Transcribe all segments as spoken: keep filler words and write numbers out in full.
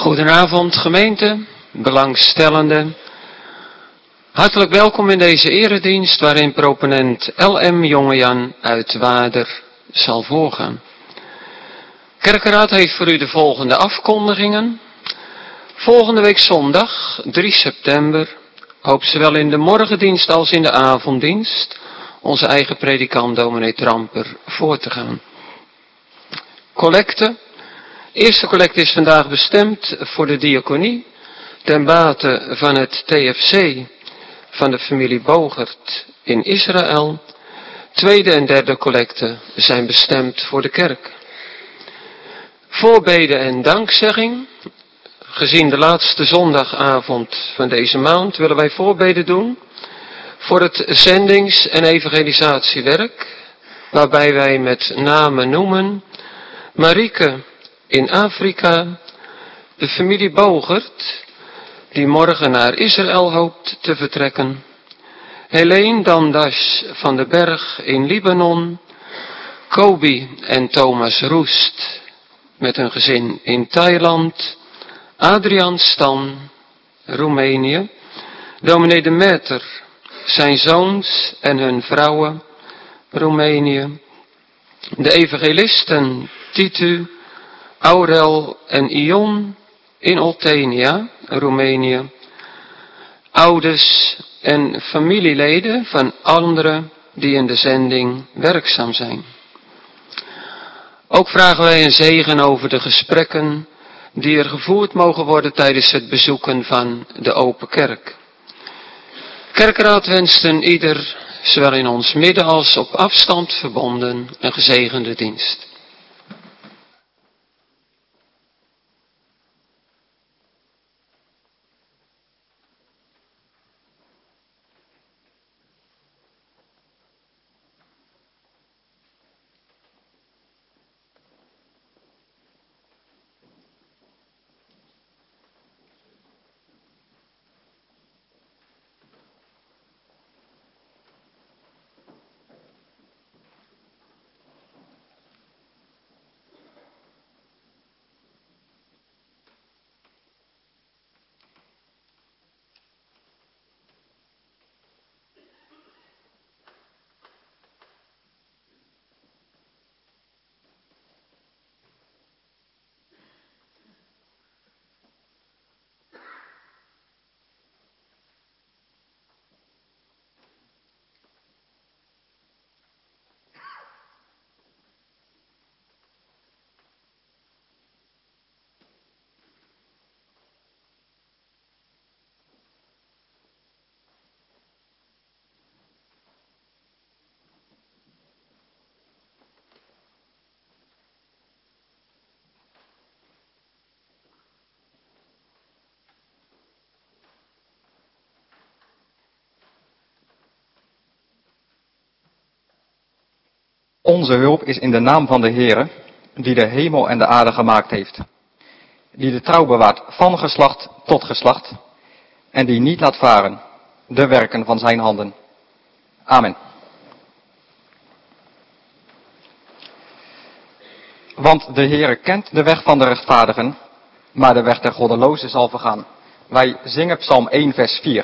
Goedenavond gemeente, belangstellenden. Hartelijk welkom in deze eredienst waarin proponent L M Jongejan uit Waarder zal voorgaan. Kerkenraad heeft voor u de volgende afkondigingen. Volgende week zondag, drie september, hoopt zowel in de morgendienst als in de avonddienst onze eigen predikant dominee Tramper voor te gaan. Collecte. Eerste collecte is vandaag bestemd voor de diaconie ten bate van het T F C van de familie Bogert in Israël. Tweede en derde collecte zijn bestemd voor de kerk. Voorbeden en dankzegging. Gezien de laatste zondagavond van deze maand willen wij voorbeden doen voor het zendings- en evangelisatiewerk, waarbij wij met name noemen Marieke in Afrika, de familie Bogert, die morgen naar Israël hoopt te vertrekken, Helene Dandas van den Berg in Libanon, Kobi en Thomas Roest met een gezin in Thailand, Adriaan Stan, Roemenië, dominee de Meter, zijn zoons en hun vrouwen, Roemenië, de evangelisten Titu, Aurel en Ion in Oltenia, Roemenië, ouders en familieleden van anderen die in de zending werkzaam zijn. Ook vragen wij een zegen over de gesprekken die er gevoerd mogen worden tijdens het bezoeken van de Open Kerk. Kerkenraad wenst een ieder, zowel in ons midden als op afstand verbonden, een gezegende dienst. Onze hulp is in de naam van de Heere, die de hemel en de aarde gemaakt heeft, die de trouw bewaart van geslacht tot geslacht, en die niet laat varen de werken van zijn handen. Amen. Want de Heere kent de weg van de rechtvaardigen, maar de weg der goddelozen zal vergaan. Wij zingen Psalm één vers vier.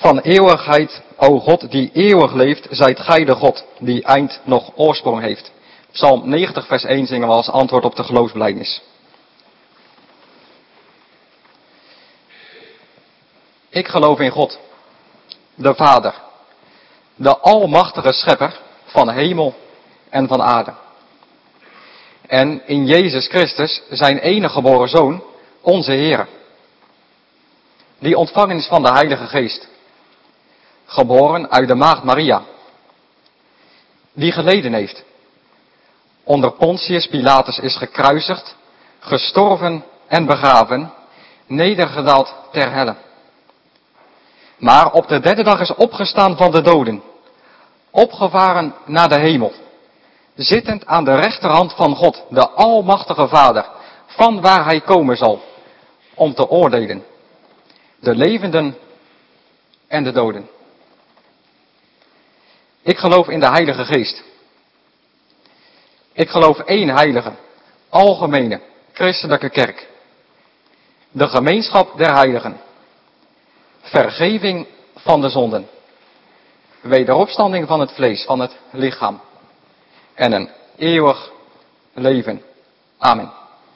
Van eeuwigheid, o God die eeuwig leeft, zijt gij de God die eind nog oorsprong heeft. Psalm negentig vers één zingen we als antwoord op de geloofsbelijdenis. Ik geloof in God, de Vader, de almachtige schepper van hemel en van aarde. En in Jezus Christus, zijn enige geboren Zoon, onze Heer, die ontvangen is van de Heilige Geest, geboren uit de maagd Maria, die geleden heeft, onder Pontius Pilatus is gekruisigd, gestorven en begraven, nedergedaald ter helle. Maar op de derde dag is opgestaan van de doden, opgevaren naar de hemel, zittend aan de rechterhand van God, de almachtige Vader, van waar hij komen zal, om te oordelen, de levenden en de doden. Ik geloof in de Heilige Geest. Ik geloof één heilige, algemene, christelijke kerk. De gemeenschap der heiligen. Vergeving van de zonden. Wederopstanding van het vlees, van het lichaam. En een eeuwig leven. Amen.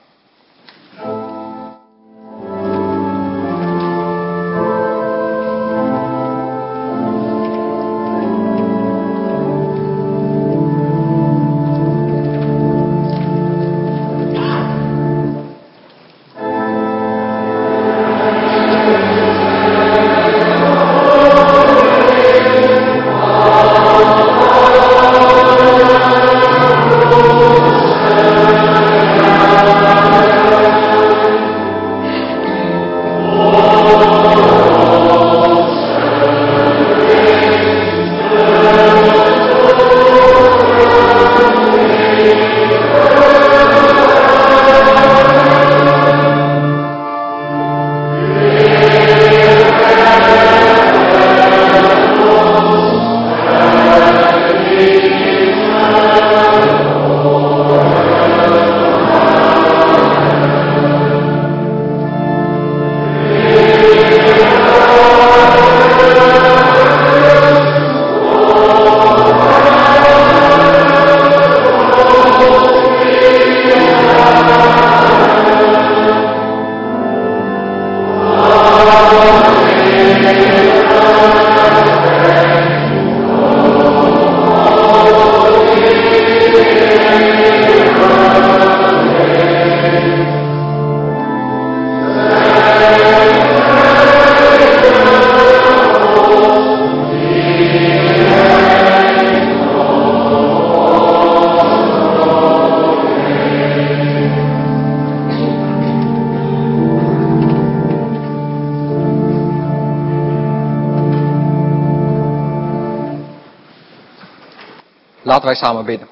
Laten wij samen bidden.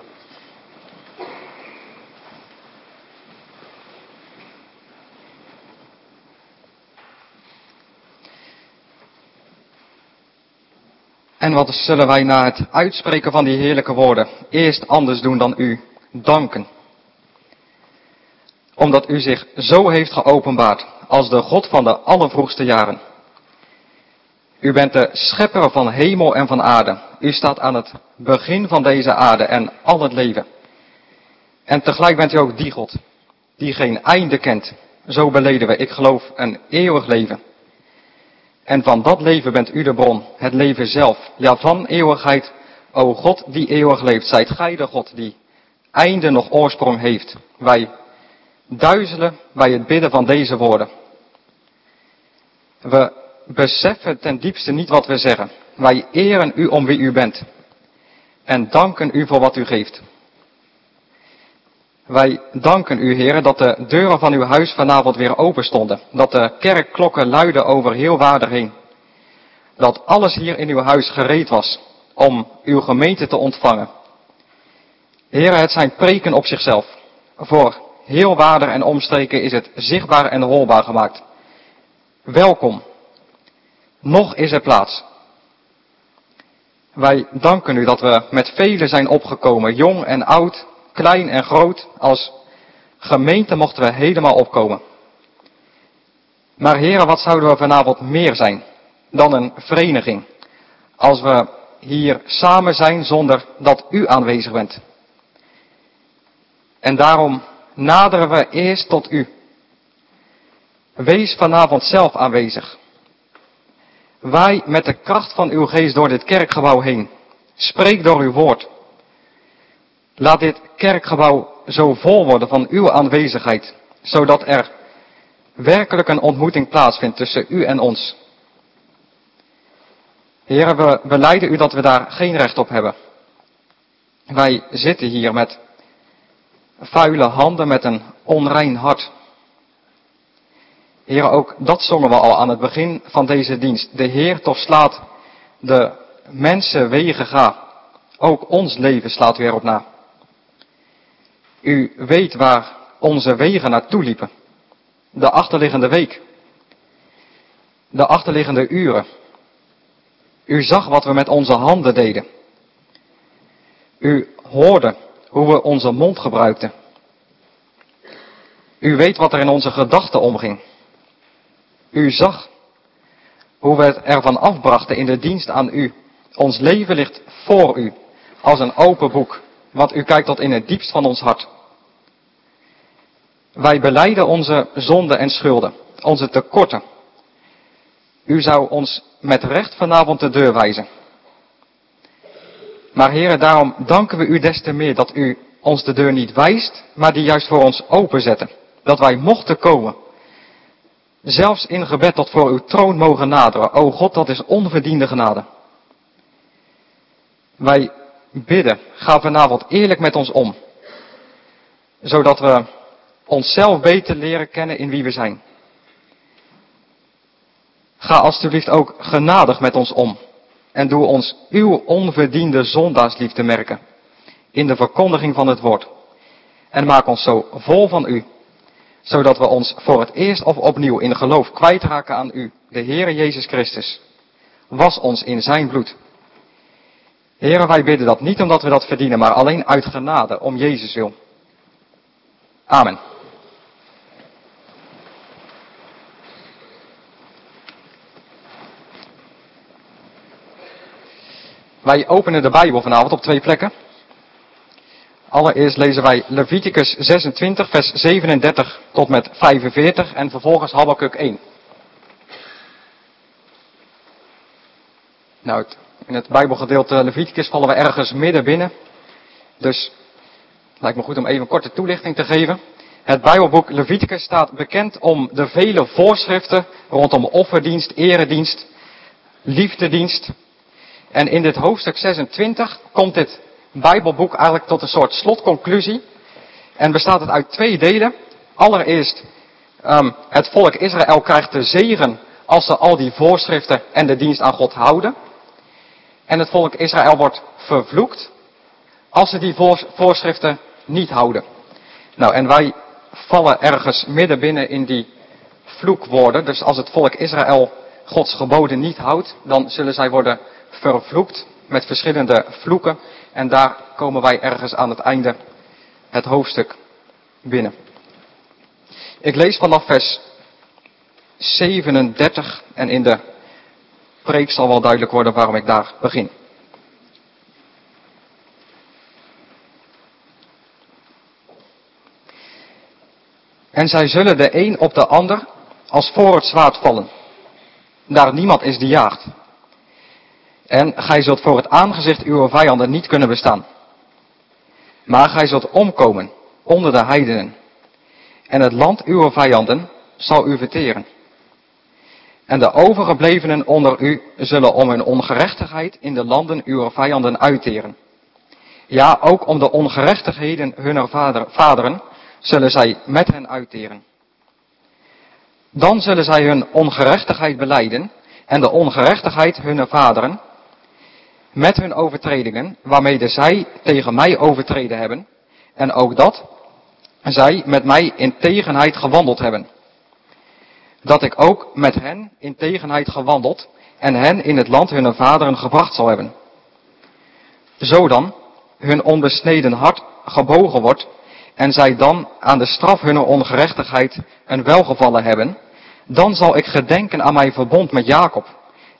En wat zullen wij na het uitspreken van die heerlijke woorden eerst anders doen dan u danken. Omdat u zich zo heeft geopenbaard als de God van de allervroegste jaren. U bent de schepper van hemel en van aarde. U staat aan het begin van deze aarde en al het leven. En tegelijk bent u ook die God, die geen einde kent. Zo beleden we, ik geloof, een eeuwig leven. En van dat leven bent u de bron, het leven zelf. Ja, van eeuwigheid, o God die eeuwig leeft, zijt gij de God die einde nog oorsprong heeft. Wij duizelen bij het bidden van deze woorden. We beseffen ten diepste niet wat we zeggen. Wij eren u om wie u bent. En danken u voor wat u geeft. Wij danken u, Heer, dat de deuren van uw huis vanavond weer open stonden. Dat de kerkklokken luiden over heel Waarder heen. Dat alles hier in uw huis gereed was om uw gemeente te ontvangen. Heer, het zijn preken op zichzelf. Voor heel Waarder en omstreken is het zichtbaar en hoorbaar gemaakt. Welkom. Nog is er plaats. Wij danken u dat we met velen zijn opgekomen, jong en oud, klein en groot. Als gemeente mochten we helemaal opkomen. Maar heren, wat zouden we vanavond meer zijn dan een vereniging. Als we hier samen zijn zonder dat u aanwezig bent. En daarom naderen we eerst tot u. Wees vanavond zelf aanwezig. Waai met de kracht van uw geest door dit kerkgebouw heen. Spreek door uw woord. Laat dit kerkgebouw zo vol worden van uw aanwezigheid, zodat er werkelijk een ontmoeting plaatsvindt tussen u en ons. Heren, we belijden u dat we daar geen recht op hebben. Wij zitten hier met vuile handen, met een onrein hart. Heren, ook dat zongen we al aan het begin van deze dienst. De Heer toch slaat de mensen wegen ga. Ook ons leven slaat u erop na. U weet waar onze wegen naartoe liepen. De achterliggende week. De achterliggende uren. U zag wat we met onze handen deden. U hoorde hoe we onze mond gebruikten. U weet wat er in onze gedachten omging. U zag hoe we het ervan afbrachten in de dienst aan u. Ons leven ligt voor u, als een open boek, want u kijkt tot in het diepst van ons hart. Wij belijden onze zonden en schulden, onze tekorten. U zou ons met recht vanavond de deur wijzen. Maar heren, daarom danken we u des te meer dat u ons de deur niet wijst, maar die juist voor ons openzette. Dat wij mochten komen. Zelfs in gebed tot voor uw troon mogen naderen. O God, dat is onverdiende genade. Wij bidden, ga vanavond eerlijk met ons om. Zodat we onszelf beter leren kennen in wie we zijn. Ga alstublieft ook genadig met ons om. En doe ons uw onverdiende zondaarsliefde merken. In de verkondiging van het woord. En maak ons zo vol van u. Zodat we ons voor het eerst of opnieuw in geloof kwijtraken aan u, de Heere Jezus Christus. Was ons in zijn bloed. Heren, wij bidden dat niet omdat we dat verdienen, maar alleen uit genade, om Jezus wil. Amen. Wij openen de Bijbel vanavond op twee plekken. Allereerst lezen wij Leviticus zesentwintig, vers zevenendertig tot met vijfenveertig en vervolgens Habakuk één. Nou, in het Bijbelgedeelte Leviticus vallen we ergens midden binnen. Dus het lijkt me goed om even een korte toelichting te geven. Het Bijbelboek Leviticus staat bekend om de vele voorschriften rondom offerdienst, eredienst, liefdedienst. En in dit hoofdstuk zesentwintig komt dit Bijbelboek eigenlijk tot een soort slotconclusie. En bestaat het uit twee delen. Allereerst, um, het volk Israël krijgt de zegen als ze al die voorschriften en de dienst aan God houden. En het volk Israël wordt vervloekt als ze die voorschriften niet houden. Nou, en wij vallen ergens midden binnen in die vloekwoorden. Dus als het volk Israël Gods geboden niet houdt, dan zullen zij worden vervloekt met verschillende vloeken. En daar komen wij ergens aan het einde het hoofdstuk binnen. Ik lees vanaf vers zevenendertig en in de preek zal wel duidelijk worden waarom ik daar begin. En zij zullen de een op de ander als voor het zwaard vallen. Daar niemand is die jaagt. En gij zult voor het aangezicht uw vijanden niet kunnen bestaan. Maar gij zult omkomen onder de heidenen. En het land uw vijanden zal u verteren. En de overgeblevenen onder u zullen om hun ongerechtigheid in de landen uw vijanden uitteren. Ja, ook om de ongerechtigheden hunner vader, vaderen zullen zij met hen uitteren. Dan zullen zij hun ongerechtigheid belijden en de ongerechtigheid hunner vaderen met hun overtredingen, waarmede zij tegen mij overtreden hebben, en ook dat zij met mij in tegenheid gewandeld hebben. Dat ik ook met hen in tegenheid gewandeld en hen in het land hunner vaderen gebracht zal hebben. Zo dan hun onbesneden hart gebogen wordt en zij dan aan de straf hunner ongerechtigheid een welgevallen hebben, dan zal ik gedenken aan mijn verbond met Jacob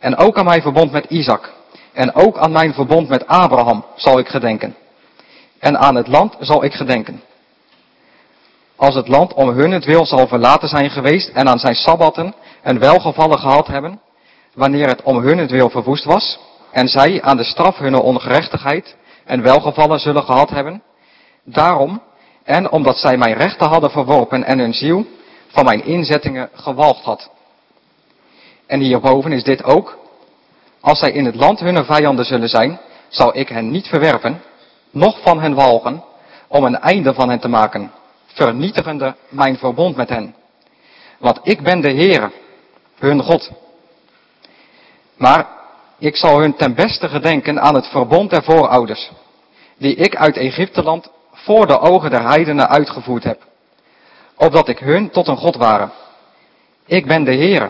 En ook aan mijn verbond met Isaac. En ook aan mijn verbond met Abraham zal ik gedenken. En aan het land zal ik gedenken. Als het land om hunnentwil zal verlaten zijn geweest en aan zijn sabbatten een welgevallen gehad hebben, wanneer het om hunnentwil verwoest was, en zij aan de straf hunner ongerechtigheid een welgevallen zullen gehad hebben, daarom, en omdat zij mijn rechten hadden verworpen en hun ziel van mijn inzettingen gewalgd had. En hierboven is dit ook, als zij in het land hunner vijanden zullen zijn, zal ik hen niet verwerpen, noch van hen walgen, om een einde van hen te maken, vernietigende mijn verbond met hen. Want ik ben de Heere, hun God. Maar ik zal hun ten beste gedenken aan het verbond der voorouders, die ik uit Egypteland voor de ogen der heidenen uitgevoerd heb, opdat ik hun tot een God ware. Ik ben de Heere.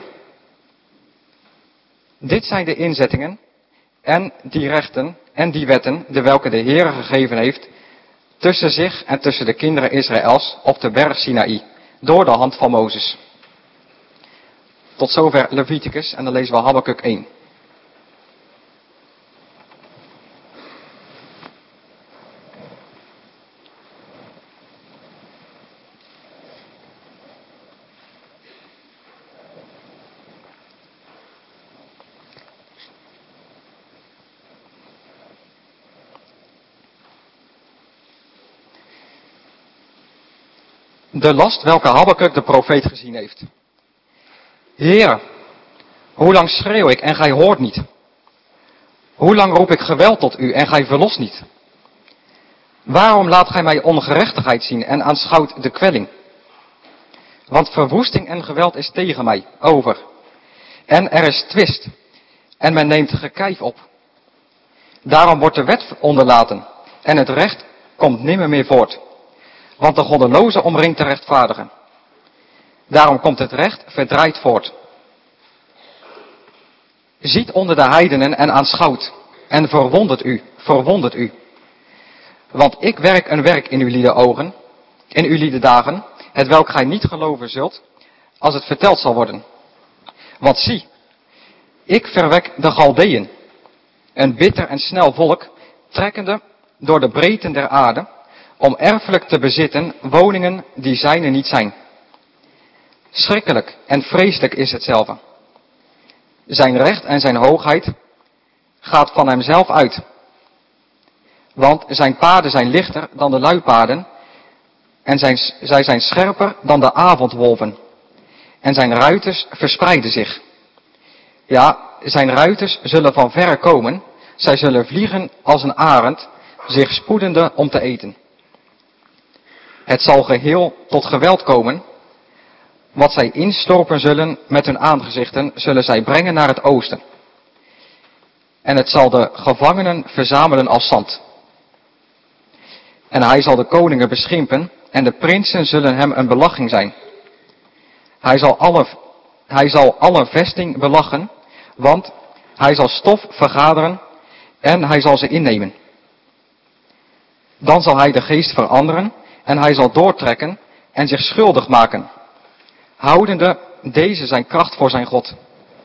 Dit zijn de inzettingen en die rechten en die wetten, de welke de Heere gegeven heeft, tussen zich en tussen de kinderen Israëls op de berg Sinaï, door de hand van Mozes. Tot zover Leviticus en dan lezen we Habakuk één. De last welke Habakuk de profeet gezien heeft. Heere, hoe lang schreeuw ik en gij hoort niet? Hoe lang roep ik geweld tot u en gij verlost niet? Waarom laat gij mij ongerechtigheid zien en aanschouwt de kwelling? Want verwoesting en geweld is tegen mij, over. En er is twist, en men neemt gekijf op. Daarom wordt de wet onderlaten, en het recht komt nimmer meer voort. Want de goddeloze omringt de rechtvaardigen. Daarom komt het recht verdraaid voort. Ziet onder de heidenen en aanschouwt, en verwondert u, verwondert u. Want ik werk een werk in uw lieden ogen, in uw lieden dagen, het welk gij niet geloven zult, als het verteld zal worden. Want zie, ik verwek de Galdeën, een bitter en snel volk, trekkende door de breedten der aarde, om erfelijk te bezitten woningen die zijne niet zijn. Schrikkelijk en vreselijk is hetzelfde. Zijn recht en zijn hoogheid gaat van hemzelf uit. Want zijn paden zijn lichter dan de luipaarden, en zijn, zij zijn scherper dan de avondwolven. En zijn ruiters verspreiden zich. Ja, zijn ruiters zullen van verre komen, zij zullen vliegen als een arend, zich spoedende om te eten. Het zal geheel tot geweld komen. Wat zij instorpen zullen met hun aangezichten, zullen zij brengen naar het oosten. En het zal de gevangenen verzamelen als zand. En hij zal de koningen beschimpen, en de prinsen zullen hem een belaching zijn. Hij zal alle, hij zal alle vesting belachen, want hij zal stof vergaderen, en hij zal ze innemen. Dan zal hij de geest veranderen, en hij zal doortrekken en zich schuldig maken, houdende deze zijn kracht voor zijn God.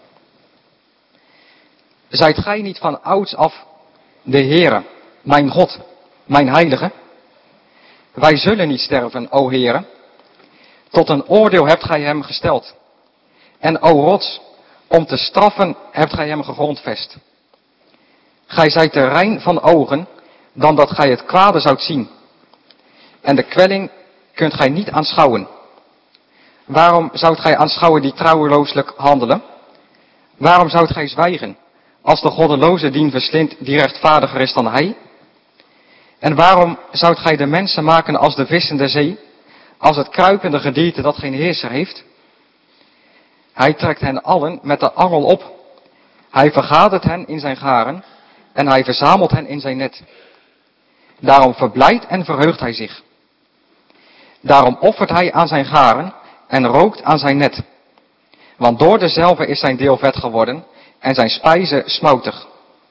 Zijt gij niet van ouds af de Heere, mijn God, mijn Heilige? Wij zullen niet sterven, o Heere. Tot een oordeel hebt gij hem gesteld. En o rots, om te straffen hebt gij hem gegrondvest. Gij zijt te rein van ogen, dan dat gij het kwade zoudt zien. En de kwelling kunt gij niet aanschouwen. Waarom zoudt gij aanschouwen die trouwelooselijk handelen? Waarom zoudt gij zwijgen, als de goddeloze dien verslindt die rechtvaardiger is dan hij? En waarom zoudt gij de mensen maken als de vissen der zee, als het kruipende gedierte dat geen heerser heeft? Hij trekt hen allen met de angel op. Hij vergadert hen in zijn garen en hij verzamelt hen in zijn net. Daarom verblijdt en verheugt hij zich. Daarom offert hij aan zijn garen en rookt aan zijn net. Want door dezelfde is zijn deel vet geworden en zijn spijze smoutig.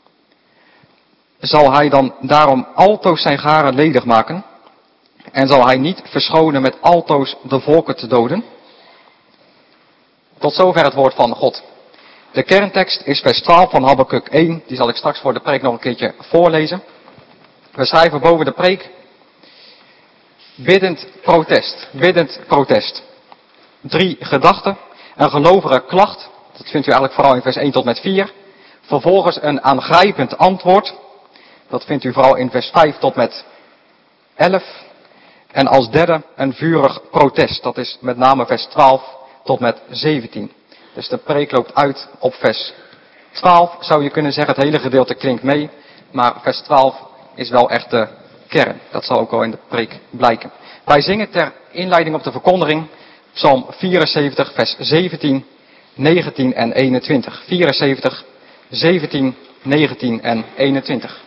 Zal hij dan daarom altoos zijn garen ledig maken? En zal hij niet verschonen met altoos de volken te doden? Tot zover het woord van God. De kerntekst is vers twaalf van Habakuk één. Die zal ik straks voor de preek nog een keertje voorlezen. We schrijven boven de preek. Biddend protest. Biddend protest. Drie gedachten. Een gelovige klacht. Dat vindt u eigenlijk vooral in vers één tot met vier. Vervolgens een aangrijpend antwoord. Dat vindt u vooral in vers vijf tot met elf. En als derde een vurig protest. Dat is met name vers twaalf tot met zeventien. Dus de preek loopt uit op vers twaalf. Zou je kunnen zeggen, het hele gedeelte klinkt mee. Maar vers twaalf is wel echt de kern. Dat zal ook wel in de preek blijken. Wij zingen ter inleiding op de verkondiging Psalm vierenzeventig, vers zeventien, negentien en eenentwintig. vierenzeventig, zeventien, negentien en eenentwintig.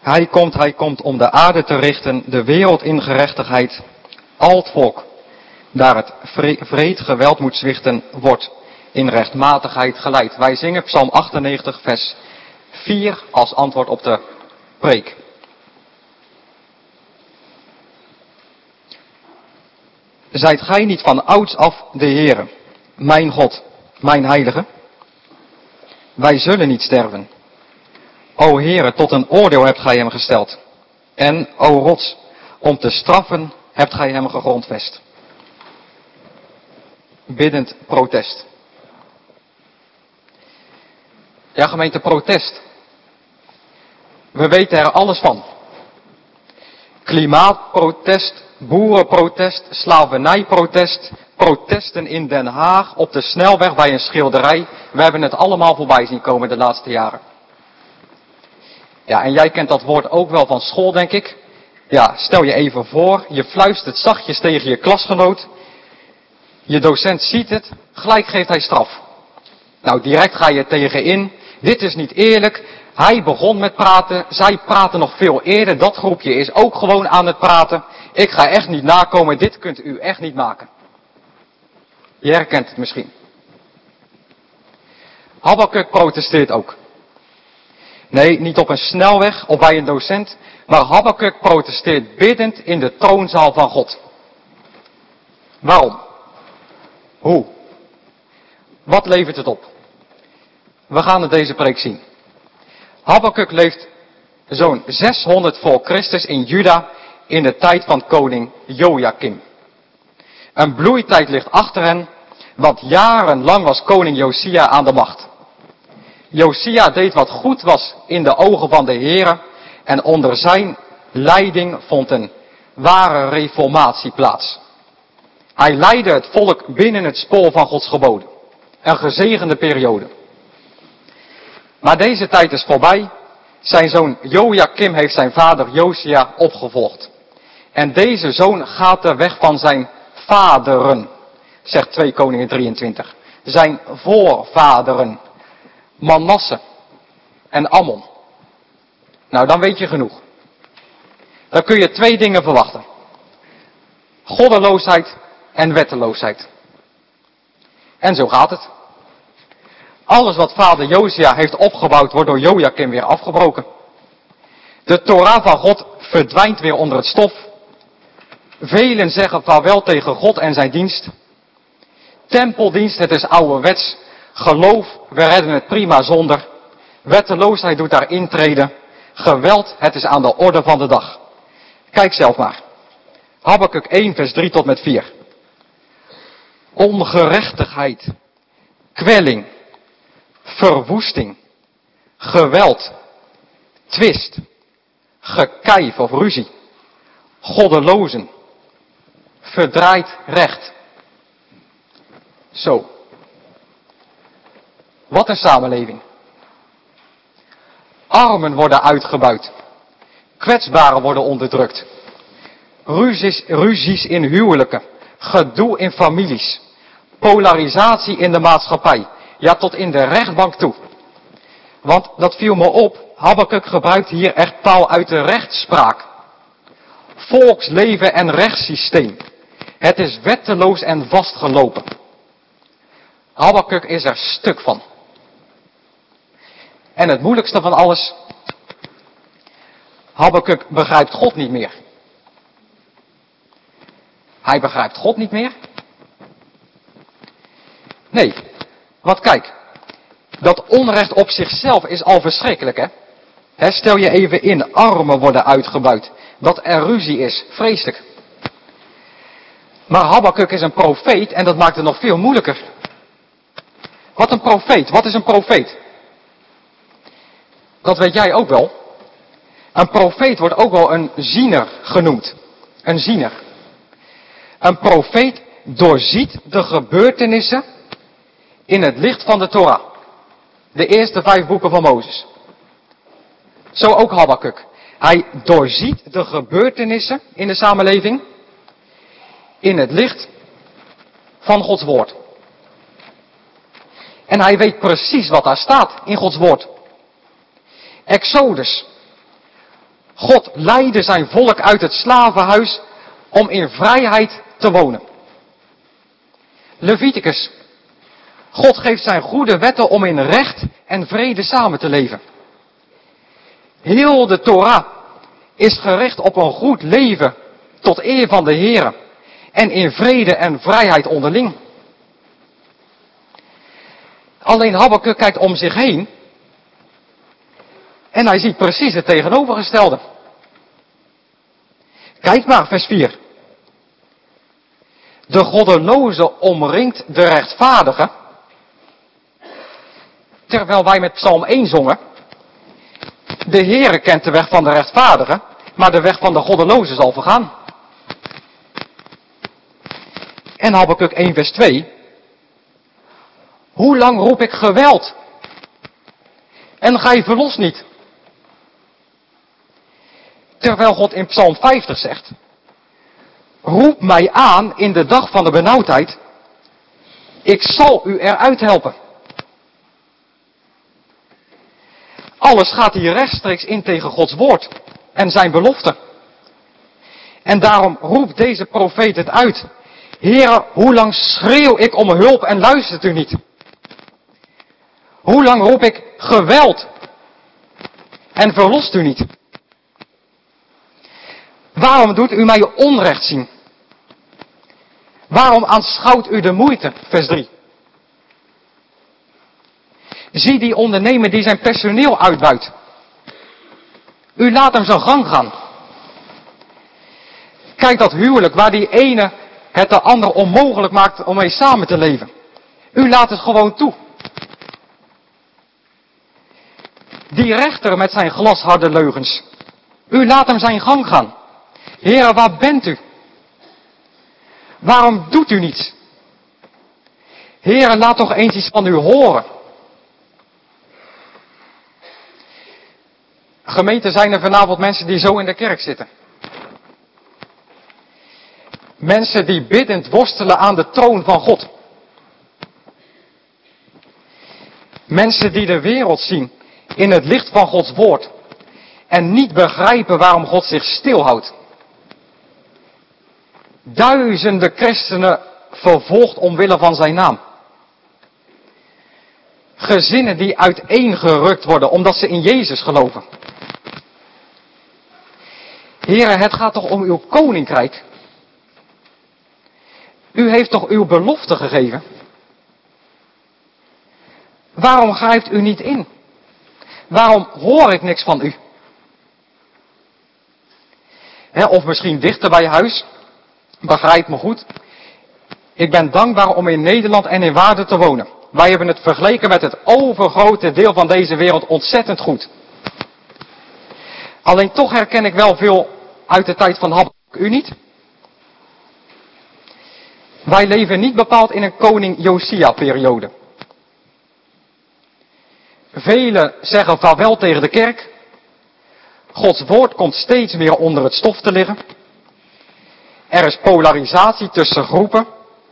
Hij komt, hij komt om de aarde te richten, de wereld in gerechtigheid. Al het volk, daar het vre- vreed geweld moet zwichten, wordt in rechtmatigheid geleid. Wij zingen Psalm achtennegentig, vers vier als antwoord op de preek. Zijt gij niet van ouds af de Heere, mijn God, mijn Heilige? Wij zullen niet sterven. O Heere, tot een oordeel hebt gij hem gesteld. En, o rots, om te straffen hebt gij hem gegrondvest. Biddend protest. Ja, gemeente, protest. We weten er alles van. Klimaatprotest, boerenprotest, slavernijprotest, protesten in Den Haag, op de snelweg bij een schilderij. We hebben het allemaal voorbij zien komen de laatste jaren. Ja, en jij kent dat woord ook wel van school, denk ik. Ja, stel je even voor, je fluistert zachtjes tegen je klasgenoot. Je docent ziet het, gelijk geeft hij straf. Nou, direct ga je tegen in. Dit is niet eerlijk. Hij begon met praten, zij praten nog veel eerder. Dat groepje is ook gewoon aan het praten. Ik ga echt niet nakomen, dit kunt u echt niet maken. Je herkent het misschien. Habakuk protesteert ook. Nee, niet op een snelweg of bij een docent, maar Habakuk protesteert biddend in de troonzaal van God. Waarom? Hoe? Wat levert het op? We gaan het deze preek zien. Habakuk leeft zo'n zeshonderd voor Christus in Juda in de tijd van koning Jojakim. Een bloeitijd ligt achter hen, want jarenlang was koning Josia aan de macht. Josia deed wat goed was in de ogen van de Heere en onder zijn leiding vond een ware reformatie plaats. Hij leidde het volk binnen het spoor van Gods geboden. Een gezegende periode. Maar deze tijd is voorbij. Zijn zoon Jojakim heeft zijn vader Josia opgevolgd. En deze zoon gaat de weg van zijn vaderen, zegt twee Koningen drieëntwintig. Zijn voorvaderen, Manasse en Ammon. Nou, dan weet je genoeg. Dan kun je twee dingen verwachten. Goddeloosheid en wetteloosheid. En zo gaat het. Alles wat vader Josia heeft opgebouwd wordt door Jojakim weer afgebroken. De Torah van God verdwijnt weer onder het stof. Velen zeggen vaarwel tegen God en zijn dienst. Tempeldienst, het is ouderwets. Geloof, we redden het prima zonder. Wetteloosheid doet daar intreden. Geweld, het is aan de orde van de dag. Kijk zelf maar. Habakuk één vers drie tot met vier. Ongerechtigheid, kwelling, verwoesting, geweld, twist, gekijf of ruzie, goddelozen, verdraaid recht. Zo. Wat een samenleving. Armen worden uitgebuit. Kwetsbaren worden onderdrukt. Ruzies, ruzies in huwelijken. Gedoe in families. Polarisatie in de maatschappij. Ja, tot in de rechtbank toe. Want dat viel me op. Habakuk gebruikt hier echt taal uit de rechtspraak. Volksleven en rechtssysteem. Het is wetteloos en vastgelopen. Habakuk is er stuk van. En het moeilijkste van alles. Habakuk begrijpt God niet meer. Hij begrijpt God niet meer? Nee, want kijk, dat onrecht op zichzelf is al verschrikkelijk, hè? He, stel je even in, armen worden uitgebuit, dat er ruzie is, vreselijk. Maar Habakuk is een profeet en dat maakt het nog veel moeilijker. Wat een profeet, wat is een profeet? Dat weet jij ook wel. Een profeet wordt ook wel een ziener genoemd. Een ziener. Een profeet doorziet de gebeurtenissen in het licht van de Torah. De eerste vijf boeken van Mozes. Zo ook Habakuk. Hij doorziet de gebeurtenissen in de samenleving in het licht van Gods woord. En hij weet precies wat daar staat in Gods woord. Exodus. God leidde zijn volk uit het slavenhuis om in vrijheid te wonen. Leviticus. God geeft zijn goede wetten om in recht en vrede samen te leven. Heel de Torah is gericht op een goed leven tot eer van de Heere en in vrede en vrijheid onderling. Alleen Habakuk kijkt om zich heen en hij ziet precies het tegenovergestelde. Kijk maar, vers vier. De goddeloze omringt de rechtvaardige. Terwijl wij met Psalm één zongen. De Heere kent de weg van de rechtvaardige, maar de weg van de goddeloze zal vergaan. En Habakuk één vers twee. Hoe lang roep ik geweld? En gij verlost niet. Terwijl God in Psalm vijftig zegt. Roep mij aan in de dag van de benauwdheid. Ik zal u eruit helpen. Alles gaat hier rechtstreeks in tegen Gods woord en zijn belofte. En daarom roept deze profeet het uit. Heere, hoe lang schreeuw ik om hulp en luistert u niet? Hoe lang roep ik geweld en verlost u niet? Waarom doet u mij onrecht zien? Waarom aanschouwt u de moeite? Vers drie. Zie die ondernemer die zijn personeel uitbuit. U laat hem zijn gang gaan. Kijk dat huwelijk waar die ene het de ander onmogelijk maakt om mee samen te leven. U laat het gewoon toe. Die rechter met zijn glasharde leugens. U laat hem zijn gang gaan. Heere, waar bent u? Waarom doet u niets? Heere, laat toch eens iets van u horen. Gemeente, zijn er vanavond mensen die zo in de kerk zitten. Mensen die biddend worstelen aan de troon van God. Mensen die de wereld zien in het licht van Gods woord. En niet begrijpen waarom God zich stilhoudt. Duizenden christenen vervolgd omwille van zijn naam. Gezinnen die uiteengerukt worden omdat ze in Jezus geloven. Heren, het gaat toch om uw koninkrijk? U heeft toch uw belofte gegeven? Waarom grijpt u niet in? Waarom hoor ik niks van u? He, of misschien dichter bij huis. Begrijp me goed. Ik ben dankbaar om in Nederland en in Waarde te wonen. Wij hebben het vergeleken met het overgrote deel van deze wereld ontzettend goed. Alleen toch herken ik wel veel uit de tijd van Habakuk. U niet? Wij leven niet bepaald in een koning Josia-periode. Velen zeggen vaarwel tegen de kerk. Gods woord komt steeds meer onder het stof te liggen. Er is polarisatie tussen groepen.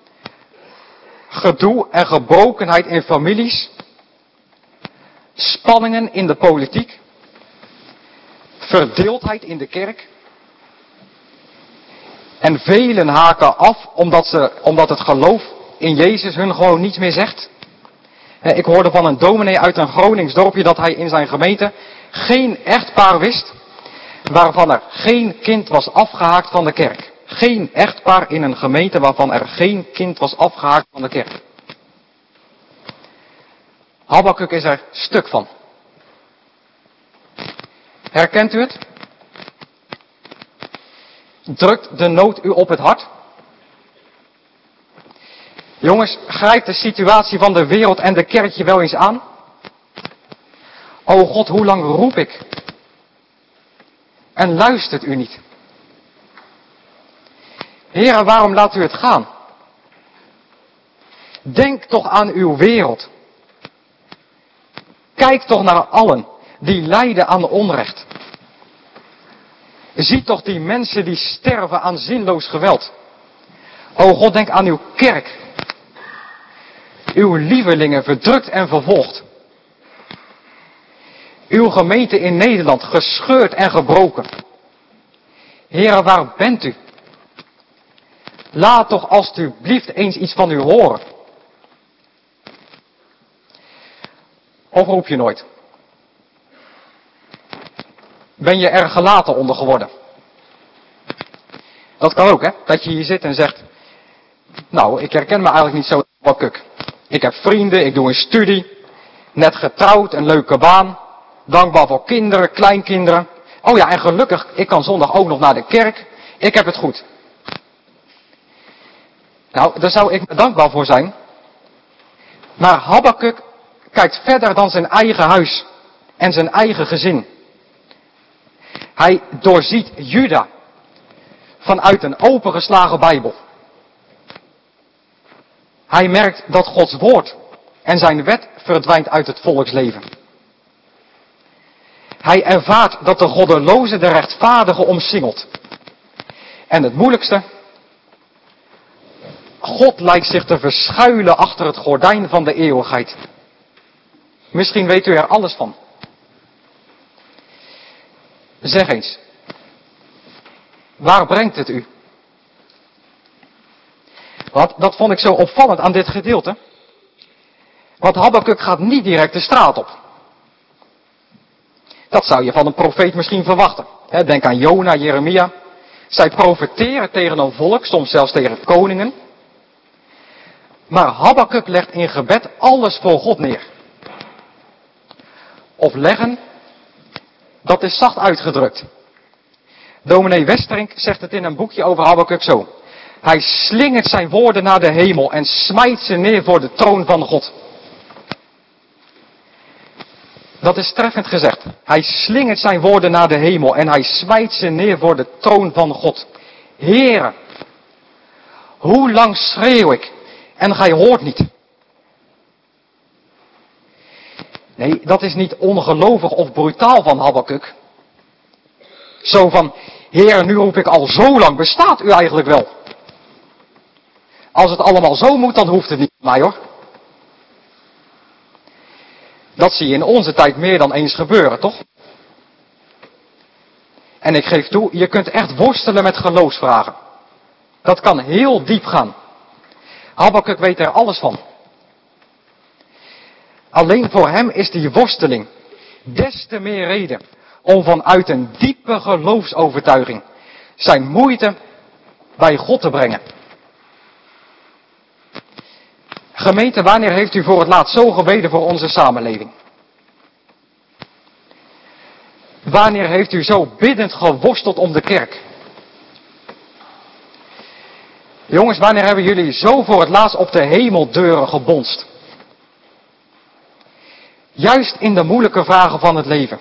Gedoe en gebrokenheid in families. Spanningen in de politiek. Verdeeldheid in de kerk. En velen haken af omdat, ze, omdat het geloof in Jezus hun gewoon niets meer zegt. Ik hoorde van een dominee uit een Gronings dorpje dat hij in zijn gemeente geen echtpaar wist waarvan er geen kind was afgehaakt van de kerk. Geen echtpaar in een gemeente waarvan er geen kind was afgehaakt van de kerk. Habakuk is er stuk van. Herkent u het? Drukt de nood u op het hart? Jongens, grijpt de situatie van de wereld en de kerk je wel eens aan? O God, hoe lang roep ik? En luistert u niet? Heren, waarom laat u het gaan? Denk toch aan uw wereld. Kijk toch naar allen die lijden aan onrecht. Zie toch die mensen die sterven aan zinloos geweld. O God, denk aan uw kerk. Uw lievelingen verdrukt en vervolgd. Uw gemeente in Nederland gescheurd en gebroken. Here, waar bent u? Laat toch alstublieft eens iets van u horen. Of roep je nooit? Ben je er gelaten onder geworden? Dat kan ook, hè? Dat je hier zit en zegt, nou, ik herken me eigenlijk niet zo wat kuk. Ik heb vrienden, ik doe een studie, net getrouwd, een leuke baan, dankbaar voor kinderen, kleinkinderen. Oh ja, en gelukkig, ik kan zondag ook nog naar de kerk. Ik heb het goed. Nou, daar zou ik me dankbaar voor zijn. Maar Habakuk kijkt verder dan zijn eigen huis en zijn eigen gezin. Hij doorziet Juda vanuit een opengeslagen Bijbel. Hij merkt dat Gods woord en zijn wet verdwijnt uit het volksleven. Hij ervaart dat de goddeloze de rechtvaardige omsingelt. En het moeilijkste, God lijkt zich te verschuilen achter het gordijn van de eeuwigheid. Misschien weet u er alles van. Zeg eens, waar brengt het u? Want dat vond ik zo opvallend aan dit gedeelte. Want Habakuk gaat niet direct de straat op. Dat zou je van een profeet misschien verwachten. Denk aan Jona, Jeremia. Zij profeteren tegen een volk, soms zelfs tegen koningen. Maar Habakuk legt in gebed alles voor God neer. Of leggen, dat is zacht uitgedrukt. Dominee Westerink zegt het in een boekje over Habakuk zo. Hij slingert zijn woorden naar de hemel en smijt ze neer voor de troon van God. Dat is treffend gezegd. Hij slingert zijn woorden naar de hemel en hij smijt ze neer voor de troon van God. Heere, hoe lang schreeuw ik en gij hoort niet. Nee, dat is niet ongelovig of brutaal van Habakuk. Zo van, Heer, nu roep ik al zo lang, bestaat u eigenlijk wel? Als het allemaal zo moet, dan hoeft het niet van mij hoor. Dat zie je in onze tijd meer dan eens gebeuren, toch? En ik geef toe, je kunt echt worstelen met geloofsvragen. Dat kan heel diep gaan. Habakuk weet er alles van. Alleen voor hem is die worsteling des te meer reden om vanuit een diepe geloofsovertuiging zijn moeite bij God te brengen. Gemeente, wanneer heeft u voor het laatst zo gebeden voor onze samenleving? Wanneer heeft u zo biddend geworsteld om de kerk? Jongens, wanneer hebben jullie zo voor het laatst op de hemeldeuren gebonst? Juist in de moeilijke vragen van het leven.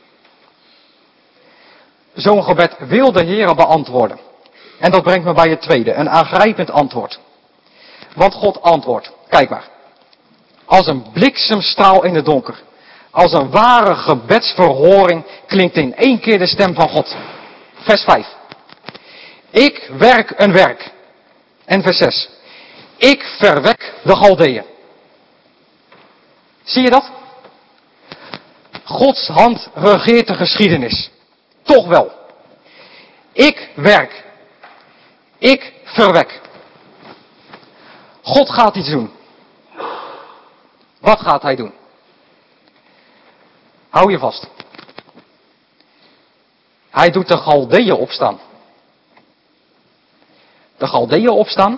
Zo'n gebed wil de Heer beantwoorden. En dat brengt me bij het tweede, een aangrijpend antwoord. Want God antwoordt, kijk maar. Als een bliksemstraal in het donker. Als een ware gebedsverhoring klinkt in één keer de stem van God. Vers vijf. Ik werk een werk. En vers zes. Ik verwek de Galdeeën. Zie je dat? Gods hand regeert de geschiedenis. Toch wel. Ik werk. Ik verwek. God gaat iets doen. Wat gaat hij doen? Hou je vast. Hij doet de Galdeeën opstaan. De Galdeeën opstaan?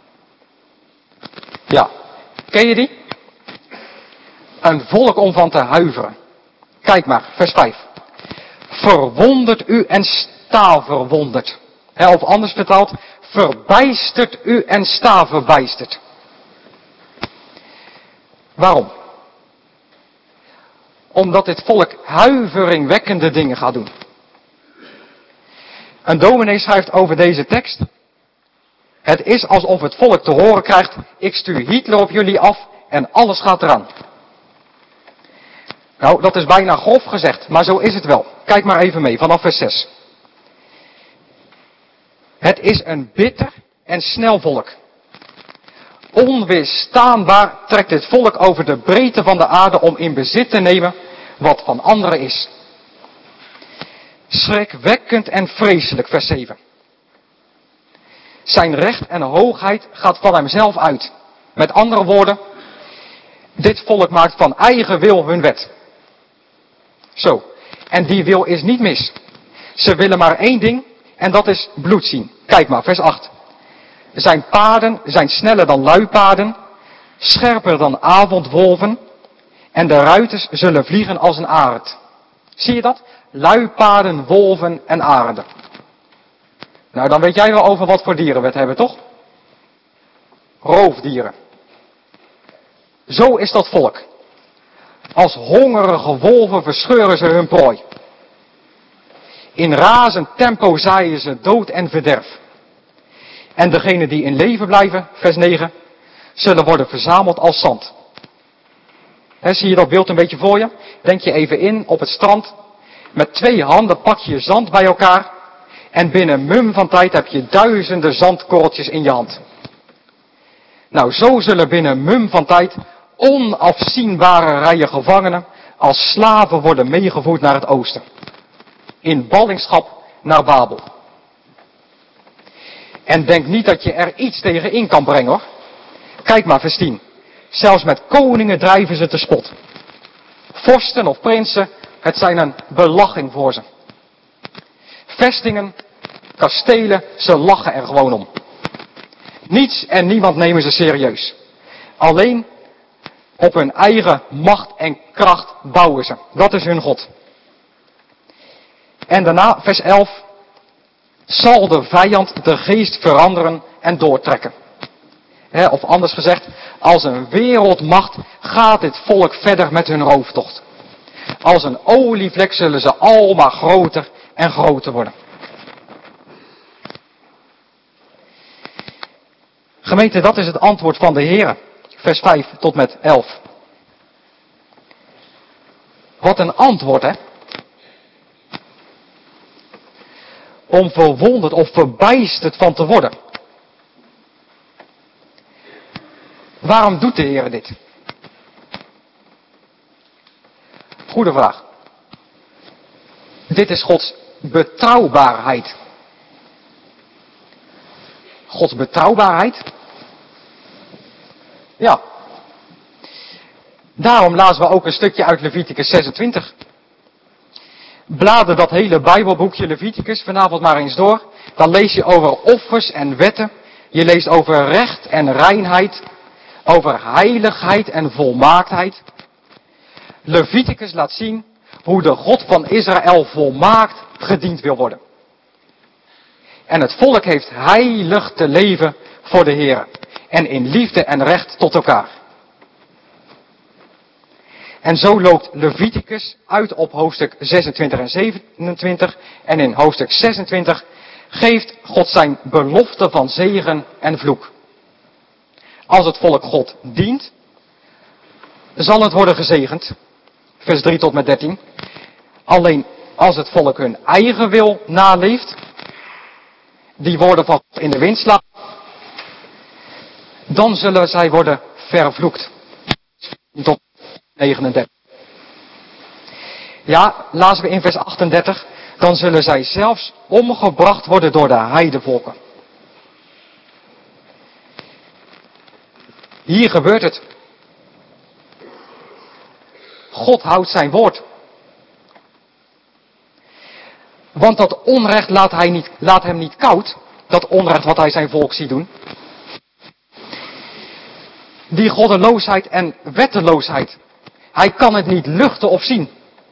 Ja. Ken je die? Een volk om van te huiveren. Kijk maar, vers vijf. Verwondert u en sta verwonderd. He, of anders vertaald, verbijstert u en sta verbijsterd. Waarom? Omdat dit volk huiveringwekkende dingen gaat doen. Een dominee schrijft over deze tekst. Het is alsof het volk te horen krijgt, ik stuur Hitler op jullie af en alles gaat eraan. Nou, dat is bijna grof gezegd, maar zo is het wel. Kijk maar even mee, vanaf vers zes. Het is een bitter en snel volk. Onweerstaanbaar trekt dit volk over de breedte van de aarde om in bezit te nemen wat van anderen is. Schrikwekkend en vreselijk, vers zeven. Zijn recht en hoogheid gaat van hemzelf uit. Met andere woorden, dit volk maakt van eigen wil hun wet. Zo, en die wil is niet mis. Ze willen maar één ding, en dat is bloed zien. Kijk maar, vers acht. Zijn paden zijn sneller dan luipaarden, scherper dan avondwolven, en de ruiters zullen vliegen als een arend. Zie je dat? Luipaarden, wolven en arenden. Nou, dan weet jij wel over wat voor dieren we het hebben, toch? Roofdieren. Zo is dat volk. Als hongerige wolven verscheuren ze hun prooi. In razend tempo zaaien ze dood en verderf. En degenen die in leven blijven, vers negen, zullen worden verzameld als zand. He, zie je dat beeld een beetje voor je? Denk je even in op het strand. Met twee handen pak je zand bij elkaar. En binnen een mum van tijd heb je duizenden zandkorreltjes in je hand. Nou, zo zullen binnen een mum van tijd onafzienbare rijen gevangenen als slaven worden meegevoerd naar het oosten. In ballingschap naar Babel. En denk niet dat je er iets tegen in kan brengen, hoor. Kijk maar, vers tien. Zelfs met koningen drijven ze te spot. Vorsten of prinsen, het zijn een belaching voor ze. Vestingen, kastelen, ze lachen er gewoon om. Niets en niemand nemen ze serieus. Alleen op hun eigen macht en kracht bouwen ze. Dat is hun God. En daarna, vers elf. Zal de vijand de geest veranderen en doortrekken. He, of anders gezegd, als een wereldmacht gaat dit volk verder met hun rooftocht. Als een olievlek zullen ze almaar groter en groter worden. Gemeente, dat is het antwoord van de Heer. Vers vijf tot met elf. Wat een antwoord, hè? Om verwonderd of verbijsterd van te worden. Waarom doet de Heer dit? Goede vraag. Dit is Gods betrouwbaarheid. Gods betrouwbaarheid? Ja. Daarom lazen we ook een stukje uit Leviticus zesentwintig. Blader dat hele Bijbelboekje Leviticus vanavond maar eens door. Dan lees je over offers en wetten. Je leest over recht en reinheid. Over heiligheid en volmaaktheid. Leviticus laat zien hoe de God van Israël volmaakt gediend wil worden. En het volk heeft heilig te leven voor de Heer. En in liefde en recht tot elkaar. En zo loopt Leviticus uit op hoofdstuk zesentwintig en zevenentwintig. En in hoofdstuk zesentwintig geeft God zijn belofte van zegen en vloek. Als het volk God dient, zal het worden gezegend. Vers drie tot met dertien. Alleen als het volk hun eigen wil naleeft, die woorden van God in de wind slaan, dan zullen zij worden vervloekt. Tot negenendertig. Ja, lazen we in vers achtendertig. Dan zullen zij zelfs omgebracht worden door de heidevolken. Hier gebeurt het. God houdt zijn woord. Want dat onrecht laat, hij niet, laat hem niet koud. Dat onrecht wat hij zijn volk ziet doen. Die goddeloosheid en wetteloosheid. Hij kan het niet luchten of zien.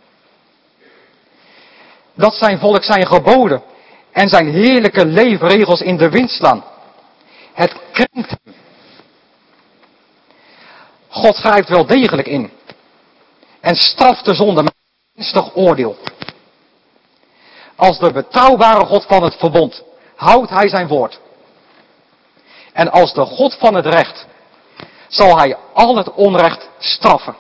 Dat zijn volk zijn geboden en zijn heerlijke leefregels in de wind slaan. Het krenkt hem. God grijpt wel degelijk in. En straft de zonde met een ernstig oordeel. Als de betrouwbare God van het verbond houdt hij zijn woord. En als de God van het recht zal hij al het onrecht straffen.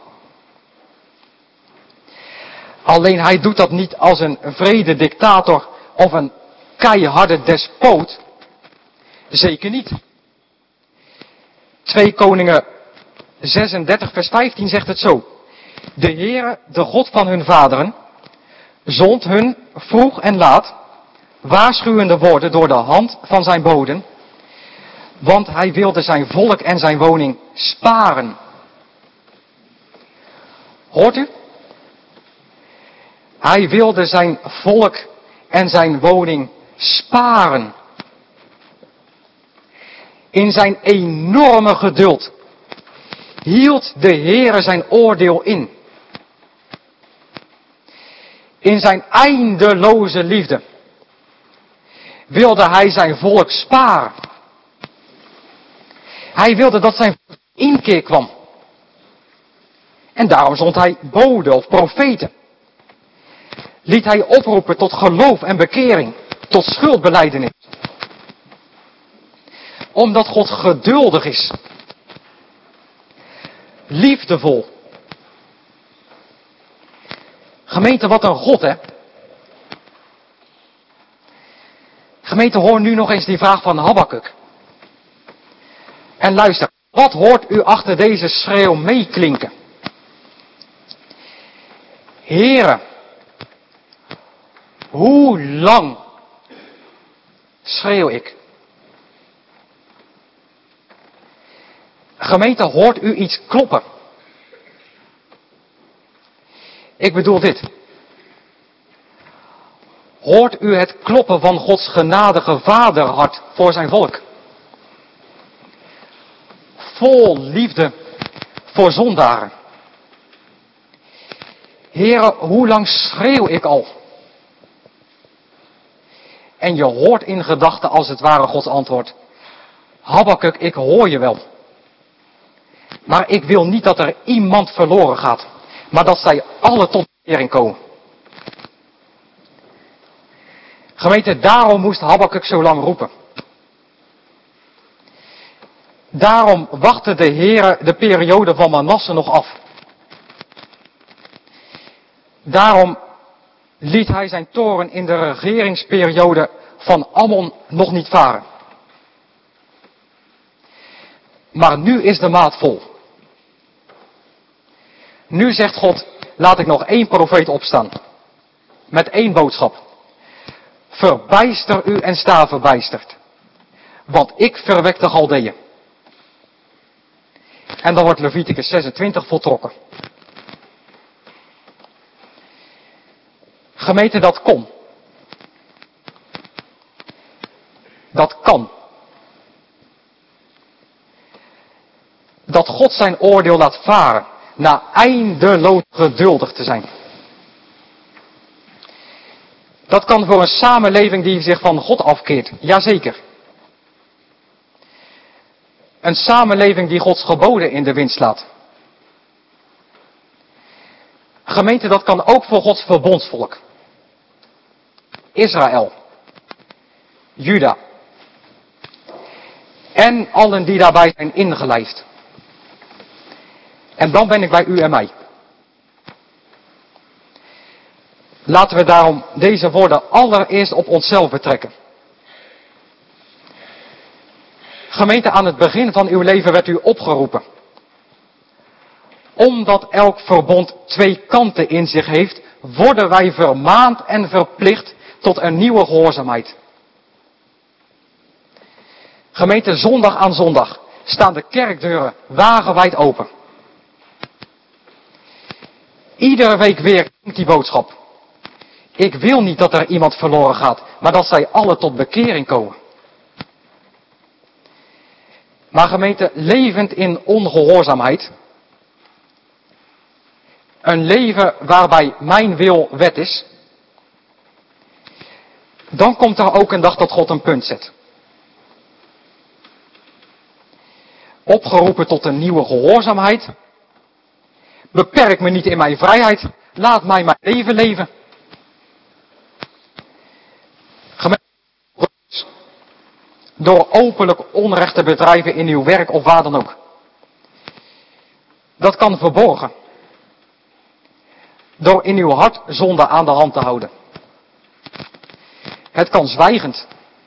Alleen hij doet dat niet als een vrede dictator of een keiharde despoot. Zeker niet. twee Koningen zesendertig vers vijftien zegt het zo. De Heere, de God van hun vaderen, zond hun vroeg en laat waarschuwende woorden door de hand van zijn boden, want hij wilde zijn volk en zijn woning sparen. Hoort u? Hij wilde zijn volk en zijn woning sparen. In zijn enorme geduld hield de Heere zijn oordeel in. In zijn eindeloze liefde wilde hij zijn volk sparen. Hij wilde dat zijn volk inkeer kwam. En daarom zond hij boden of profeten. Liet hij oproepen tot geloof en bekering, tot schuldbelijdenis. Omdat God geduldig is. Liefdevol. Gemeente, wat een God, hè? Gemeente, hoor nu nog eens die vraag van Habakuk. En luister, wat hoort u achter deze schreeuw meeklinken? Heere, hoe lang schreeuw ik? Gemeente, hoort u iets kloppen? Ik bedoel dit. Hoort u het kloppen van Gods genadige vaderhart voor zijn volk? Vol liefde voor zondaren. Heere, hoe lang schreeuw ik al? En je hoort in gedachten als het ware Gods antwoord. Habakuk, ik hoor je wel. Maar ik wil niet dat er iemand verloren gaat. Maar dat zij alle tot bekering komen. Gemeente, daarom moest Habakuk zo lang roepen. Daarom wachtte de Heere de periode van Manasse nog af. Daarom liet hij zijn toren in de regeringsperiode van Ammon nog niet varen. Maar nu is de maat vol. Nu zegt God, laat ik nog één profeet opstaan. Met één boodschap. Verbijster u en sta verbijsterd. Want ik verwek de Galdeeën. En dan wordt Leviticus zesentwintig voltrokken. Gemeente, dat kon. Dat kan. Dat God zijn oordeel laat varen. Na eindeloos geduldig te zijn. Dat kan voor een samenleving die zich van God afkeert. Jazeker. Een samenleving die Gods geboden in de wind slaat. Gemeente, dat kan ook voor Gods verbondsvolk. Israël. Juda. En allen die daarbij zijn ingelijfd. En dan ben ik bij u en mij. Laten we daarom deze woorden allereerst op onszelf betrekken. Gemeente, aan het begin van uw leven werd u opgeroepen. Omdat elk verbond twee kanten in zich heeft, worden wij vermaand en verplicht tot een nieuwe gehoorzaamheid. Gemeente, zondag aan zondag staan de kerkdeuren wagenwijd open. Iedere week weer klinkt die boodschap. Ik wil niet dat er iemand verloren gaat, maar dat zij alle tot bekering komen. Maar gemeente, levend in ongehoorzaamheid. Een leven waarbij mijn wil wet is. Dan komt er ook een dag dat God een punt zet. Opgeroepen tot een nieuwe gehoorzaamheid. Beperk me niet in mijn vrijheid. Laat mij mijn leven leven. Gemeente, door openlijk onrecht te bedrijven in uw werk of waar dan ook. Dat kan verborgen. Door in uw hart zonde aan de hand te houden. Het kan zwijgend.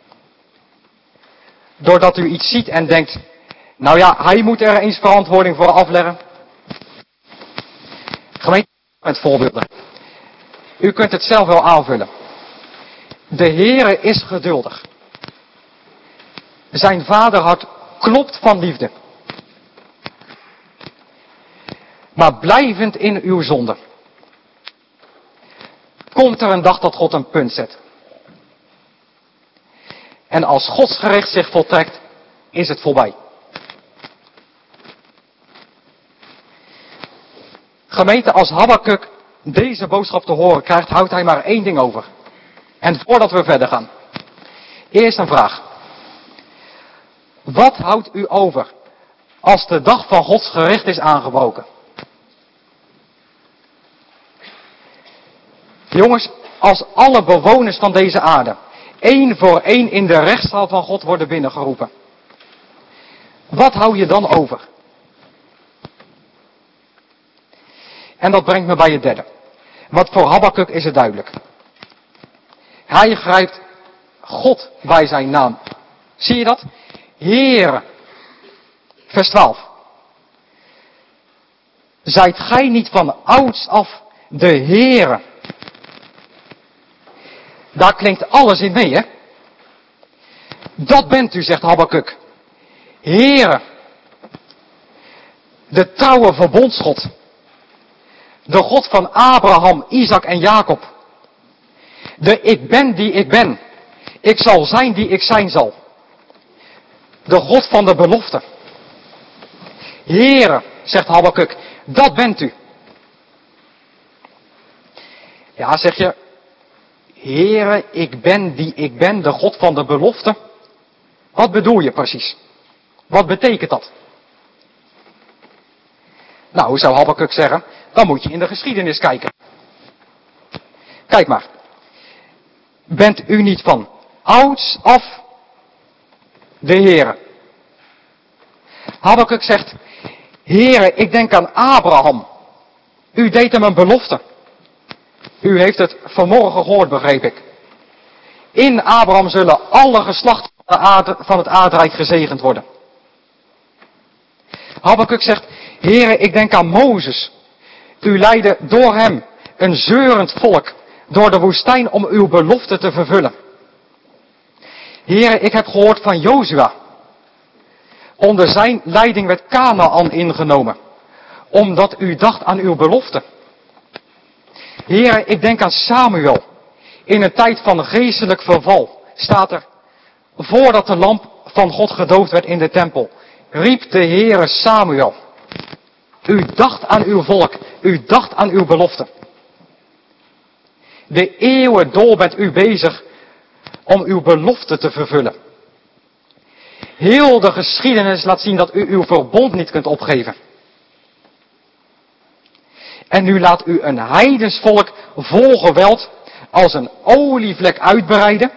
Doordat u iets ziet en denkt, nou ja, hij moet er eens verantwoording voor afleggen. Gemeente, met voorbeelden. U kunt het zelf wel aanvullen. De Heere is geduldig. Zijn vaderhart klopt van liefde. Maar blijvend in uw zonde. Komt er een dag dat God een punt zet. En als Gods gerecht zich voltrekt, is het voorbij. Gemeente, als Habakuk deze boodschap te horen krijgt, houdt hij maar één ding over. En voordat we verder gaan. Eerst een vraag. Wat houdt u over als de dag van Gods gericht is aangebroken? Jongens, als alle bewoners van deze aarde één voor één in de rechtszaal van God worden binnengeroepen. Wat hou je dan over? En dat brengt me bij het derde. Want voor Habakuk is het duidelijk. Hij grijpt God bij zijn naam. Zie je dat? Heere. Vers twaalf. Zijt gij niet van ouds af de Heere? Daar klinkt alles in mee, hè? Dat bent u, zegt Habakuk. Heere. De trouwe verbondsgod. De God van Abraham, Isaac en Jacob. De ik ben die ik ben. Ik zal zijn die ik zijn zal. De God van de belofte. Heere, zegt Habakuk, dat bent u. Ja, zeg je, Heere, ik ben die ik ben, de God van de belofte. Wat bedoel je precies? Wat betekent dat? Nou, hoe zou Habakuk zeggen? Dan moet je in de geschiedenis kijken. Kijk maar. Bent u niet van ouds af de Heere? Habakuk zegt, Heere, ik denk aan Abraham. U deed hem een belofte. U heeft het vanmorgen gehoord, begreep ik. In Abraham zullen alle geslachten van, de aarde, van het aardrijk gezegend worden. Habakuk zegt, Heere, ik denk aan Mozes. U leidde door hem een zeurend volk door de woestijn om uw belofte te vervullen. Heere, ik heb gehoord van Jozua. Onder zijn leiding werd Kanaan ingenomen, omdat u dacht aan uw belofte. Heere, ik denk aan Samuel. In een tijd van geestelijk verval staat er, voordat de lamp van God gedoofd werd in de tempel, riep de Heere Samuel. U dacht aan uw volk, u dacht aan uw belofte. De eeuwen door bent u bezig om uw belofte te vervullen. Heel de geschiedenis laat zien dat u uw verbond niet kunt opgeven. En nu laat u een heidens volk vol geweld als een olievlek uitbreiden.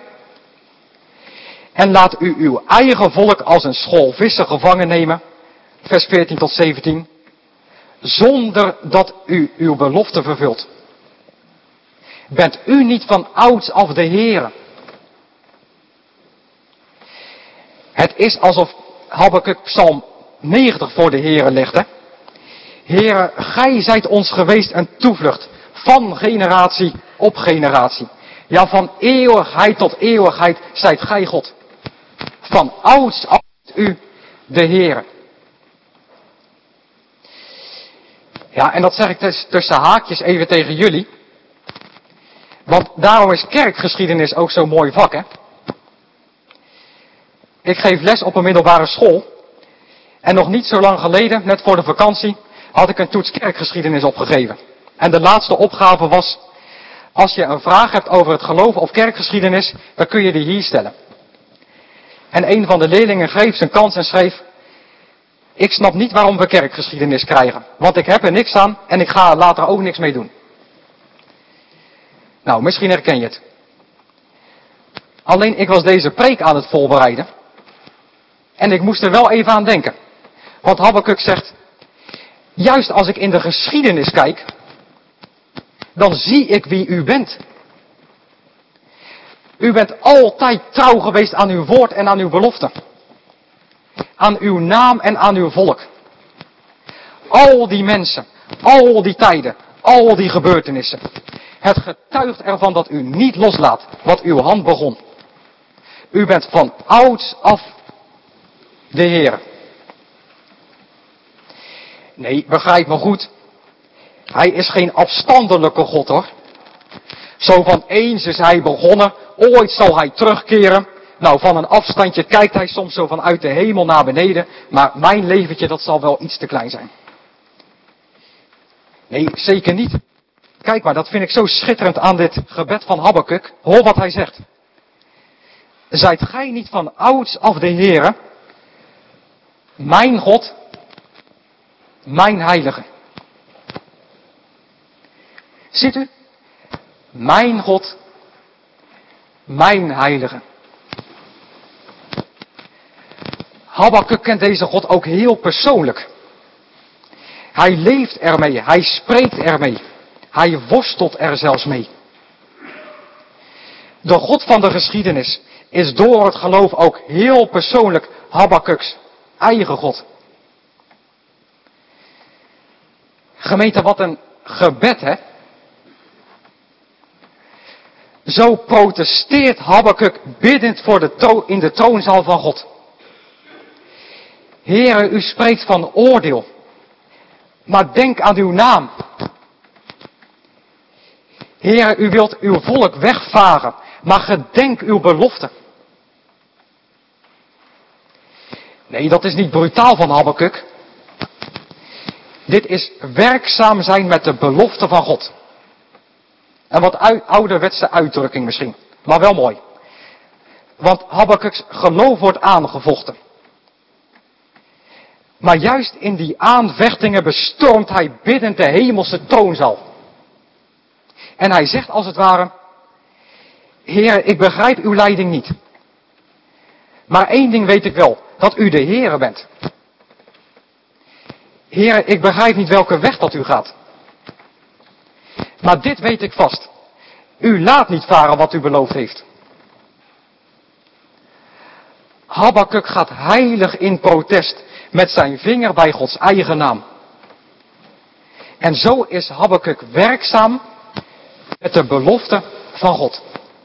En laat u uw eigen volk als een school vissen gevangen nemen. Vers veertien tot zeventien. Zonder dat u uw belofte vervult. Bent u niet van ouds af de Heere? Het is alsof Habakuk Psalm negentig voor de Heere legde. Heere, gij zijt ons geweest een toevlucht van generatie op generatie. Ja, van eeuwigheid tot eeuwigheid zijt gij God. Van ouds af u de Heere. Ja, en dat zeg ik tussen haakjes even tegen jullie. Want daarom is kerkgeschiedenis ook zo'n mooi vak, hè. Ik geef les op een middelbare school. En nog niet zo lang geleden, net voor de vakantie, had ik een toets kerkgeschiedenis opgegeven. En de laatste opgave was, als je een vraag hebt over het geloof of kerkgeschiedenis, dan kun je die hier stellen. En een van de leerlingen greep zijn kans en schreef, ik snap niet waarom we kerkgeschiedenis krijgen, want ik heb er niks aan en ik ga er later ook niks mee doen. Nou, misschien herken je het. Alleen ik was deze preek aan het voorbereiden. En ik moest er wel even aan denken. Want Habakuk zegt, juist als ik in de geschiedenis kijk, dan zie ik wie u bent. U bent altijd trouw geweest aan uw woord en aan uw belofte. Aan uw naam en aan uw volk. Al die mensen, al die tijden, al die gebeurtenissen. Het getuigt ervan dat u niet loslaat wat uw hand begon. U bent van ouds af de Heer. Nee, begrijp me goed. Hij is geen afstandelijke God hoor. Zo van eens is hij begonnen, ooit zal hij terugkeren. Nou, van een afstandje kijkt hij soms zo vanuit de hemel naar beneden. Maar mijn leventje, dat zal wel iets te klein zijn. Nee, zeker niet. Kijk maar, dat vind ik zo schitterend aan dit gebed van Habakuk. Hoor wat hij zegt. Zijt gij niet van ouds af de Heere, mijn God, mijn heilige. Ziet u? Mijn God, mijn heilige. Habakuk kent deze God ook heel persoonlijk. Hij leeft ermee, hij spreekt ermee. Hij worstelt er zelfs mee. De God van de geschiedenis is door het geloof ook heel persoonlijk Habakuks eigen God. Gemeente, wat een gebed, hè? Zo protesteert Habakuk biddend voor de tro- in de troonzaal van God. Heere, u spreekt van oordeel. Maar denk aan uw naam. Heere, u wilt uw volk wegvagen. Maar gedenk uw belofte. Nee, dat is niet brutaal van Habakuk. Dit is werkzaam zijn met de belofte van God. En wat uit, ouderwetse uitdrukking misschien. Maar wel mooi. Want Habakuks geloof wordt aangevochten. Maar juist in die aanvechtingen bestormt hij biddend de hemelse troonzaal. En hij zegt als het ware: Heer, ik begrijp uw leiding niet. Maar één ding weet ik wel, dat u de Heere bent. Heer, ik begrijp niet welke weg dat u gaat. Maar dit weet ik vast. U laat niet varen wat u beloofd heeft. Habakuk gaat heilig in protest met zijn vinger bij Gods eigen naam. En zo is Habakuk werkzaam met de belofte van God.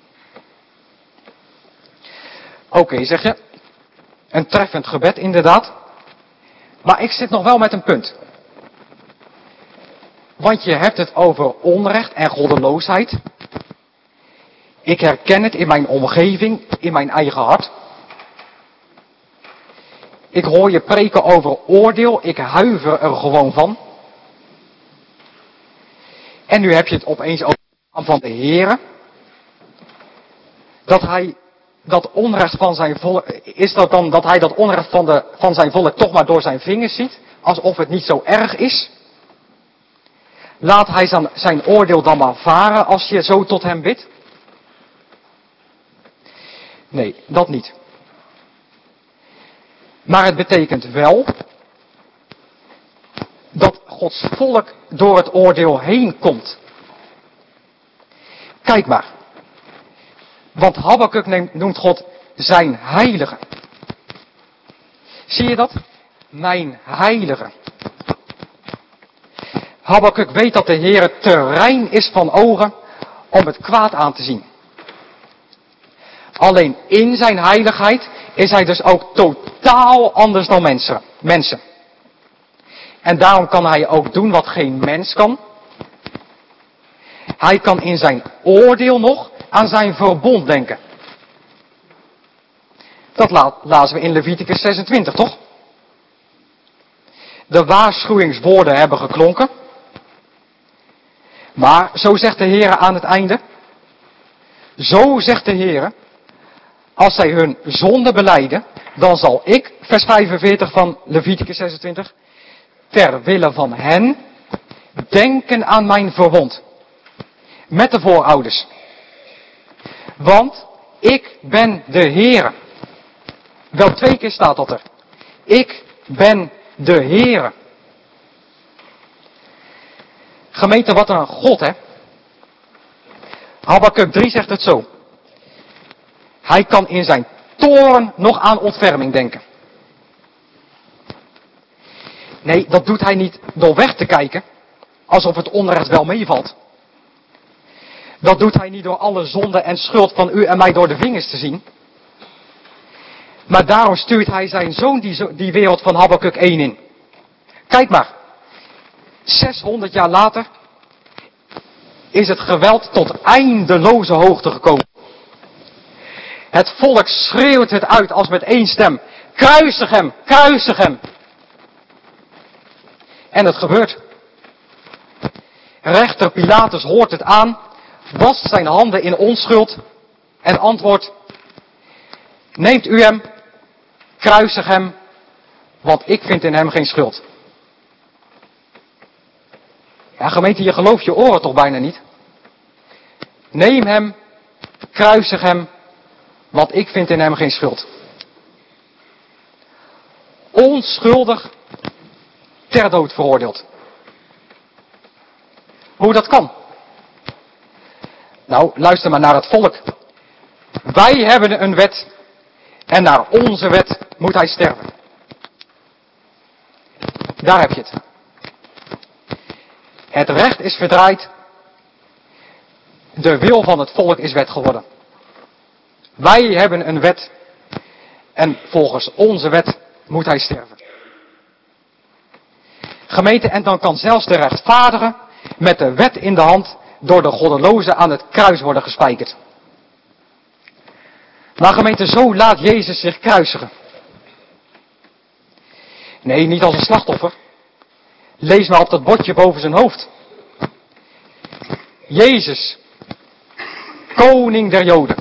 Oké, okay, zeg je. Een treffend gebed inderdaad. Maar ik zit nog wel met een punt. Want je hebt het over onrecht en goddeloosheid. Ik herken het in mijn omgeving, in mijn eigen hart. Ik hoor je preken over oordeel, ik huiver er gewoon van. En nu heb je het opeens over van de Heere. Dat hij dat onrecht van zijn volk, is dat dan dat hij dat onrecht van, de, van zijn volk toch maar door zijn vingers ziet? Alsof het niet zo erg is? Laat hij zijn, zijn oordeel dan maar varen als je zo tot hem bidt? Nee, dat niet. Maar het betekent wel dat Gods volk door het oordeel heen komt. Kijk maar. Want Habakuk noemt God zijn heilige. Zie je dat? Mijn heilige. Habakuk weet dat de Heer te rein is van ogen om het kwaad aan te zien. Alleen in zijn heiligheid is hij dus ook totaal anders dan mensen. mensen. En daarom kan hij ook doen wat geen mens kan. Hij kan in zijn oordeel nog aan zijn verbond denken. Dat la- lazen we in Leviticus zesentwintig, toch? De waarschuwingswoorden hebben geklonken. Maar, zo zegt de Heer aan het einde. Zo zegt de Heer, als zij hun zonde belijden, dan zal ik, vers vijfenveertig van Leviticus zesentwintig, ter wille van hen denken aan mijn verbond. Met de voorouders. Want ik ben de Heere. Wel twee keer staat dat er. Ik ben de Heere. Gemeente, wat een God, hè? Habakuk drie zegt het zo. Hij kan in zijn toorn nog aan ontferming denken. Nee, dat doet hij niet door weg te kijken. alsof het onrecht wel meevalt. Dat doet hij niet door alle zonde en schuld van u en mij door de vingers te zien. Maar daarom stuurt hij zijn zoon die, die wereld van Habakuk één in. Kijk maar. zeshonderd jaar later is het geweld tot eindeloze hoogte gekomen. Het volk schreeuwt het uit als met één stem. Kruisig hem, kruisig hem. En het gebeurt. Rechter Pilatus hoort het aan, wast zijn handen in onschuld en antwoordt: neemt u hem, kruisig hem, want ik vind in hem geen schuld. Ja, gemeente, je gelooft je oren toch bijna niet? Neem hem, kruisig hem, want ik vind in hem geen schuld. Onschuldig ter dood veroordeeld. Hoe dat kan? Nou, luister maar naar het volk. Wij hebben een wet en naar onze wet moet hij sterven. Daar heb je het. Het recht is verdraaid. De wil van het volk is wet geworden. Wij hebben een wet en volgens onze wet moet hij sterven. Gemeente, en dan kan zelfs de rechtvaardige met de wet in de hand door de goddeloze aan het kruis worden gespijkerd. Maar gemeente, zo laat Jezus zich kruisigen. Nee, niet als een slachtoffer. Lees maar op dat bordje boven zijn hoofd. Jezus, koning der Joden.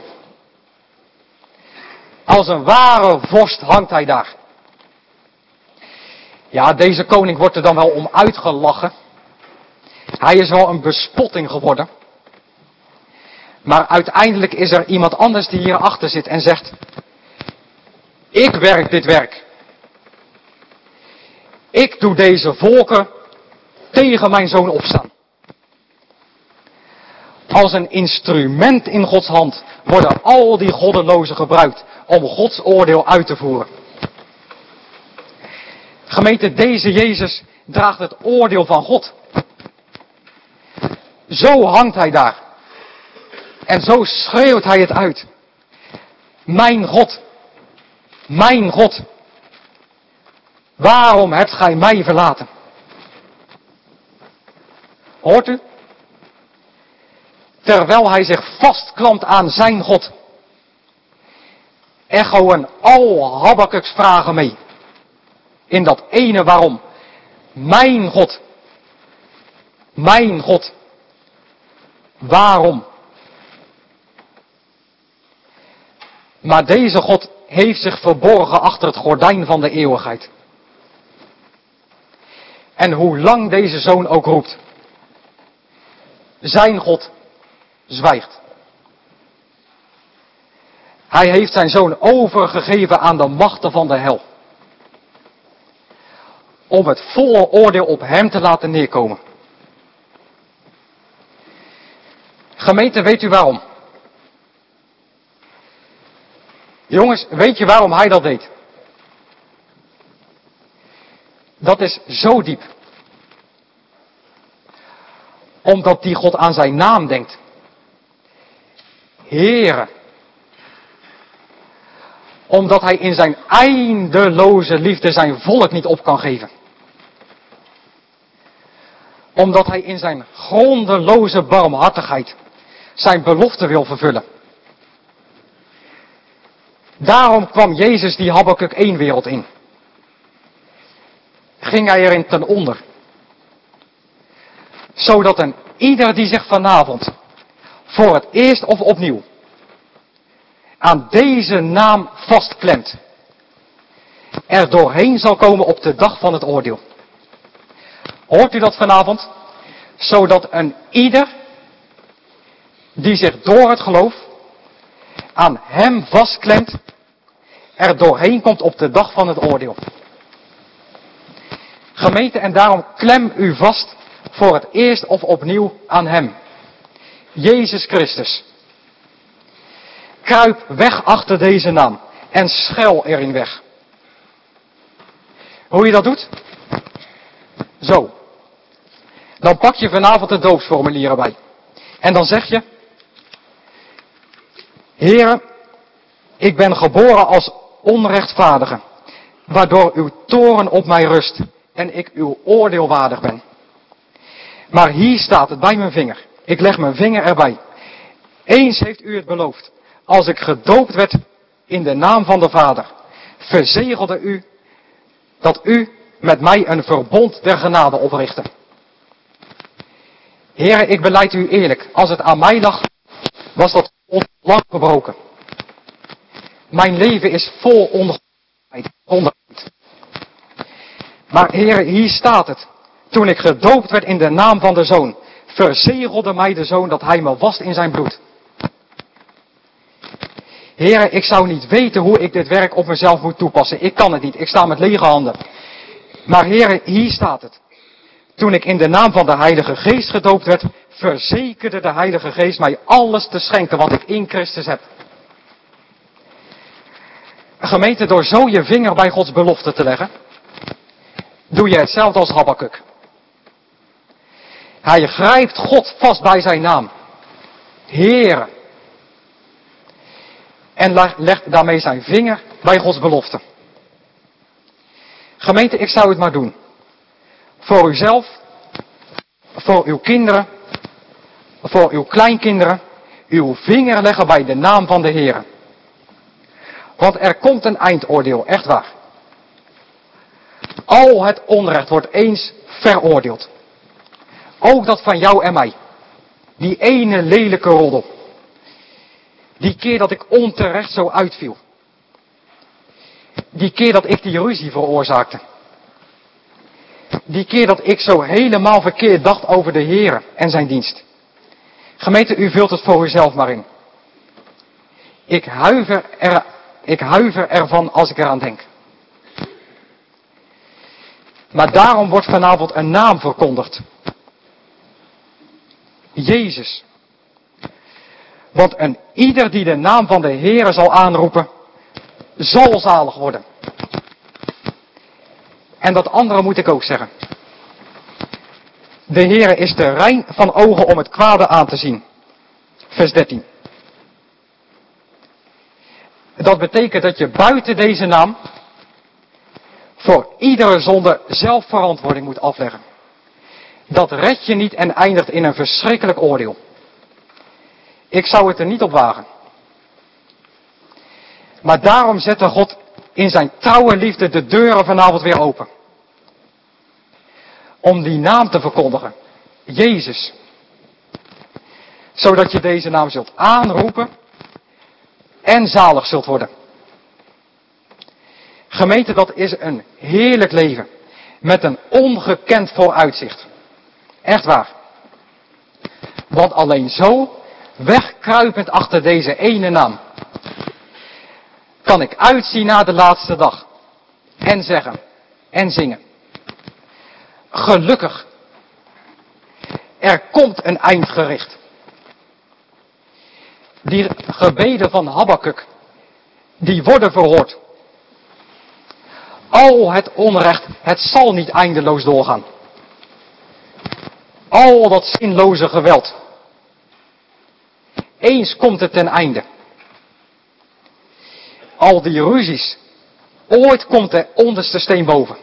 Als een ware vorst hangt hij daar. Ja, deze koning wordt er dan wel om uitgelachen. Hij is wel een bespotting geworden. Maar uiteindelijk is er iemand anders die hierachter zit en zegt: ik werk dit werk. Ik doe deze volken tegen mijn zoon opstaan. Als een instrument in Gods hand worden al die goddelozen gebruikt om Gods oordeel uit te voeren. Gemeente, deze Jezus draagt het oordeel van God. Zo hangt hij daar. En zo schreeuwt hij het uit. Mijn God, mijn God, waarom hebt gij mij verlaten? Hoort u? Terwijl hij zich vastklampt aan zijn God, echoen al Habakkuk's vragen mee. In dat ene waarom. Mijn God, mijn God, waarom? Maar deze God heeft zich verborgen achter het gordijn van de eeuwigheid. En hoe lang deze zoon ook roept, zijn God zwijgt. Hij heeft zijn zoon overgegeven aan de machten van de hel. Om het volle oordeel op hem te laten neerkomen. Gemeente, weet u waarom? Jongens, weet je waarom hij dat deed? Dat is zo diep. Omdat die God aan zijn naam denkt. Heere. Omdat hij in zijn eindeloze liefde zijn volk niet op kan geven. Omdat hij in zijn grondeloze barmhartigheid zijn belofte wil vervullen. Daarom kwam Jezus die Habakuk één wereld in. Ging hij erin ten onder. Zodat een ieder die zich vanavond voor het eerst of opnieuw aan deze naam vastklemt, er doorheen zal komen op de dag van het oordeel. Hoort u dat vanavond? Zodat een ieder die zich door het geloof aan hem vastklemt, er doorheen komt op de dag van het oordeel. Gemeente, en daarom klem u vast voor het eerst of opnieuw aan hem. Jezus Christus. Kruip weg achter deze naam en schuil erin weg. Hoe je dat doet? Zo. Dan pak je vanavond het doopsformulier erbij. En dan zeg je: Heere, ik ben geboren als onrechtvaardige, waardoor uw toorn op mij rust en ik uw oordeel waardig ben. Maar hier staat het bij mijn vinger. Ik leg mijn vinger erbij. Eens heeft u het beloofd. Als ik gedoopt werd in de naam van de Vader, verzegelde u dat u met mij een verbond der genade oprichtte. Heere, ik belijd u eerlijk. Als het aan mij lag, was dat lang gebroken. Mijn leven is vol ongerechtigheid. Maar Heere, hier staat het. Toen ik gedoopt werd in de naam van de Zoon, verzegelde mij de Zoon dat hij me wast in zijn bloed. Heere, ik zou niet weten hoe ik dit werk op mezelf moet toepassen. Ik kan het niet. Ik sta met lege handen. Maar Heere, hier staat het. Toen ik in de naam van de Heilige Geest gedoopt werd, verzekerde de Heilige Geest mij alles te schenken wat ik in Christus heb. Gemeente, door zo je vinger bij Gods belofte te leggen, doe je hetzelfde als Habakuk. Hij grijpt God vast bij zijn naam. Heere. En legt daarmee zijn vinger bij Gods belofte. Gemeente, ik zou het maar doen. Voor uzelf, voor uw kinderen, voor uw kleinkinderen, uw vinger leggen bij de naam van de Heere. Want er komt een eindoordeel, echt waar. Al het onrecht wordt eens veroordeeld. Ook dat van jou en mij. Die ene lelijke roddel. Die keer dat ik onterecht zo uitviel. Die keer dat ik die ruzie veroorzaakte. Die keer dat ik zo helemaal verkeerd dacht over de Heer en zijn dienst. Gemeente, u vult het voor uzelf maar in. Ik huiver, er, ik huiver ervan als ik eraan denk. Maar daarom wordt vanavond een naam verkondigd. Jezus. Want een ieder die de naam van de Heere zal aanroepen, zal zalig worden. En dat andere moet ik ook zeggen. De Heere is te rein van ogen om het kwade aan te zien. Vers dertien. Dat betekent dat je buiten deze naam voor iedere zonde zelf verantwoording moet afleggen. Dat red je niet en eindigt in een verschrikkelijk oordeel. Ik zou het er niet op wagen. Maar daarom zette God in zijn trouwe liefde de deuren vanavond weer open. Om die naam te verkondigen. Jezus. Zodat je deze naam zult aanroepen en zalig zult worden. Gemeente, dat is een heerlijk leven. Met een ongekend vooruitzicht. Echt waar. Want alleen zo, wegkruipend achter deze ene naam, kan ik uitzien naar de laatste dag. En zeggen. En zingen. Gelukkig. Er komt een eindgericht. Die gebeden van Habakuk, die worden verhoord. Al het onrecht, het zal niet eindeloos doorgaan. Al dat zinloze geweld. Eens komt het ten einde. Al die ruzies. Ooit komt de onderste steen boven.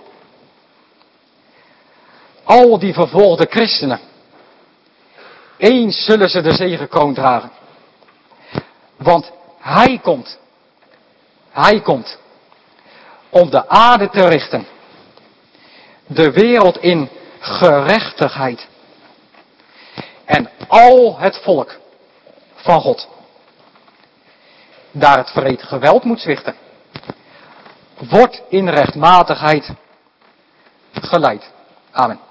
Al die vervolgde christenen. Eens zullen ze de zegekroon dragen. Want hij komt. Hij komt. Om de aarde te richten. De wereld in gerechtigheid. En al het volk van God. Daar het wreed geweld moet zwichten. Wordt in rechtmatigheid geleid. Amen.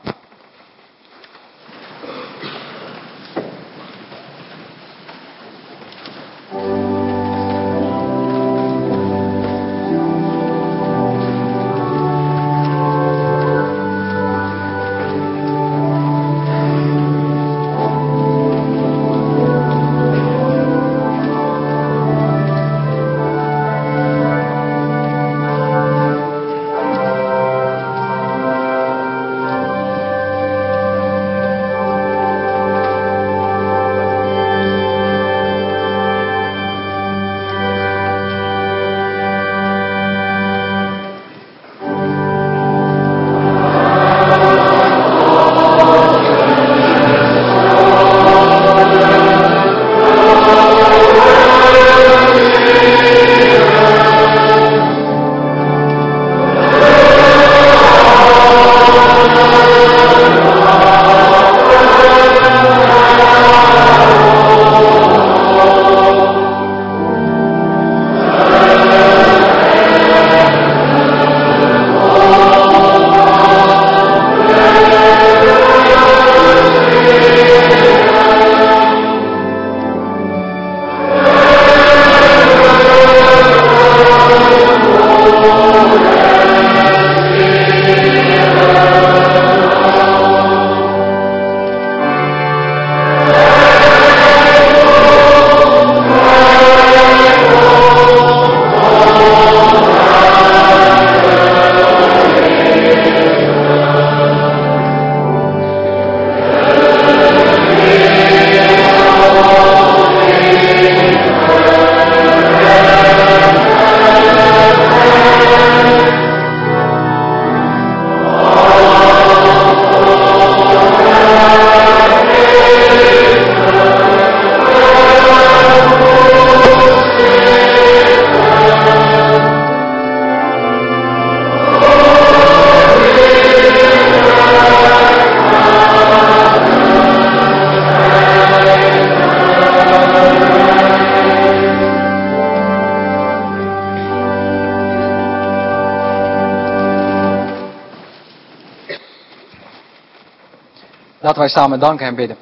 Laten wij samen danken en bidden.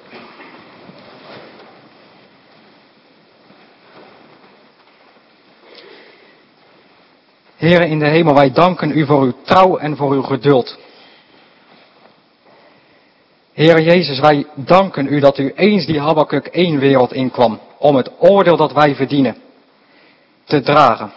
Heere in de hemel, wij danken u voor uw trouw en voor uw geduld. Heere Jezus, wij danken u dat u eens die Habakuk één wereld inkwam, om het oordeel dat wij verdienen te dragen.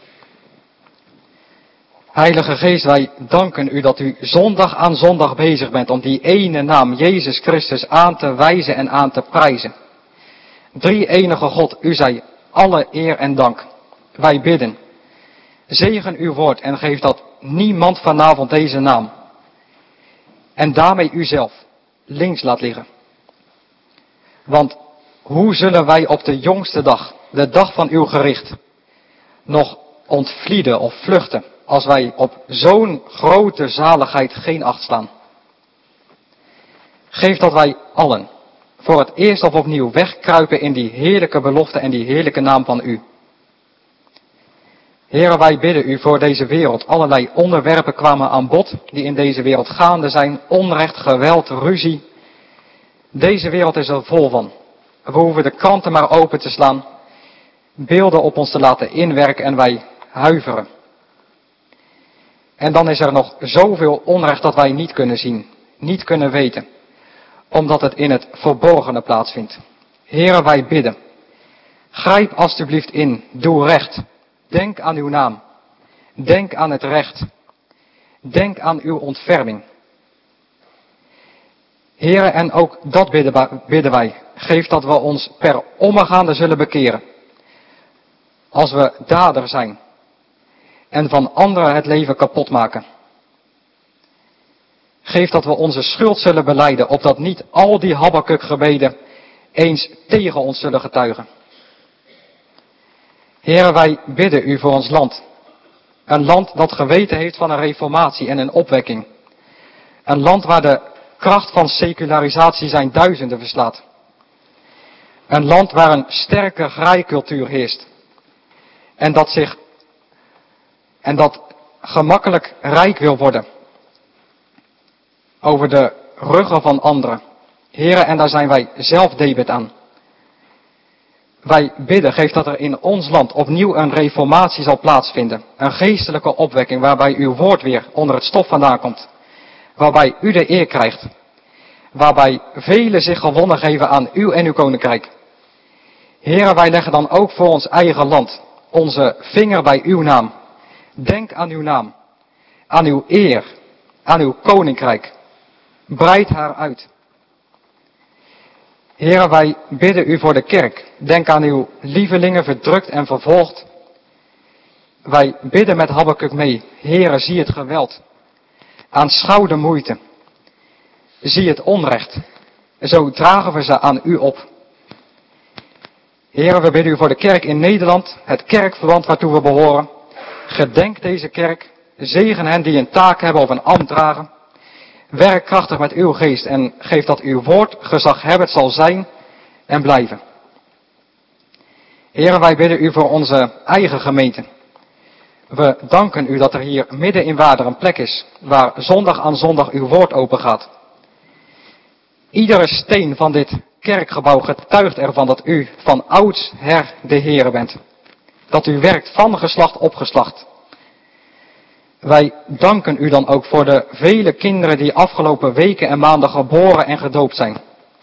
Heilige Geest, wij danken u dat u zondag aan zondag bezig bent om die ene naam, Jezus Christus, aan te wijzen en aan te prijzen. Drie enige God, u zij alle eer en dank. Wij bidden, zegen uw woord en geef dat niemand vanavond deze naam en daarmee uzelf links laat liggen. Want hoe zullen wij op de jongste dag, de dag van uw gericht, nog ontvlieden of vluchten als wij op zo'n grote zaligheid geen acht slaan? Geef dat wij allen voor het eerst of opnieuw wegkruipen in die heerlijke belofte en die heerlijke naam van u. Heere, wij bidden u voor deze wereld. Allerlei onderwerpen kwamen aan bod die in deze wereld gaande zijn. Onrecht, geweld, ruzie. Deze wereld is er vol van. We hoeven de kranten maar open te slaan. Beelden op ons te laten inwerken en wij huiveren. En dan is er nog zoveel onrecht dat wij niet kunnen zien. Niet kunnen weten. Omdat het in het verborgene plaatsvindt. Heere, wij bidden. Grijp alstublieft in. Doe recht. Denk aan uw naam. Denk aan het recht. Denk aan uw ontferming. Heere, en ook dat bidden wij. Geef dat we ons per omgaande zullen bekeren. Als we dader zijn. En van anderen het leven kapot maken. Geef dat we onze schuld zullen belijden. Opdat niet al die Habakuk gebeden eens tegen ons zullen getuigen. Heere, wij bidden u voor ons land. Een land dat geweten heeft van een reformatie en een opwekking. Een land waar de kracht van secularisatie zijn duizenden verslaat. Een land waar een sterke graaikultuur heerst. En dat zich, en dat gemakkelijk rijk wil worden. Over de ruggen van anderen. Heere, en daar zijn wij zelf debet aan. Wij bidden, geef dat er in ons land opnieuw een reformatie zal plaatsvinden. Een geestelijke opwekking waarbij uw woord weer onder het stof vandaan komt. Waarbij u de eer krijgt. Waarbij velen zich gewonnen geven aan u en uw koninkrijk. Heren, wij leggen dan ook voor ons eigen land onze vinger bij uw naam. Denk aan uw naam. Aan uw eer. Aan uw koninkrijk. Breid haar uit. Heren, wij bidden u voor de kerk. Denk aan uw lievelingen verdrukt en vervolgd. Wij bidden met Habakuk mee. Heren, zie het geweld. Aanschouw de moeite. Zie het onrecht. Zo dragen we ze aan u op. Heren, we bidden u voor de kerk in Nederland. Het kerkverband waartoe we behoren. Gedenk deze kerk. Zegen hen die een taak hebben of een ambt dragen. Werk krachtig met uw geest en geef dat uw woord gezaghebbend zal zijn en blijven. Heren, wij bidden u voor onze eigen gemeente. We danken u dat er hier midden in Waarder een plek is waar zondag aan zondag uw woord open gaat. Iedere steen van dit kerkgebouw getuigt ervan dat u van oudsher de Heere bent. Dat u werkt van geslacht op geslacht. Wij danken u dan ook voor de vele kinderen die afgelopen weken en maanden geboren en gedoopt zijn.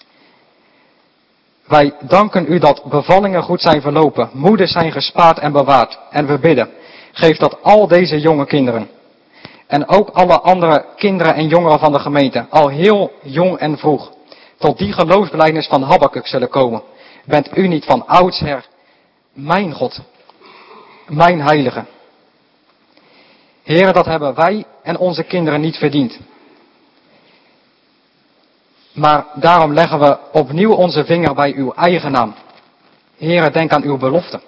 Wij danken u dat bevallingen goed zijn verlopen, moeders zijn gespaard en bewaard. En we bidden, geef dat al deze jonge kinderen en ook alle andere kinderen en jongeren van de gemeente, al heel jong en vroeg, tot die geloofsbelijdenis van Habakuk zullen komen. Bent u niet van oudsher mijn God, mijn heilige? Heren, dat hebben wij en onze kinderen niet verdiend. Maar daarom leggen we opnieuw onze vinger bij uw eigen naam. Heren, denk aan uw belofte.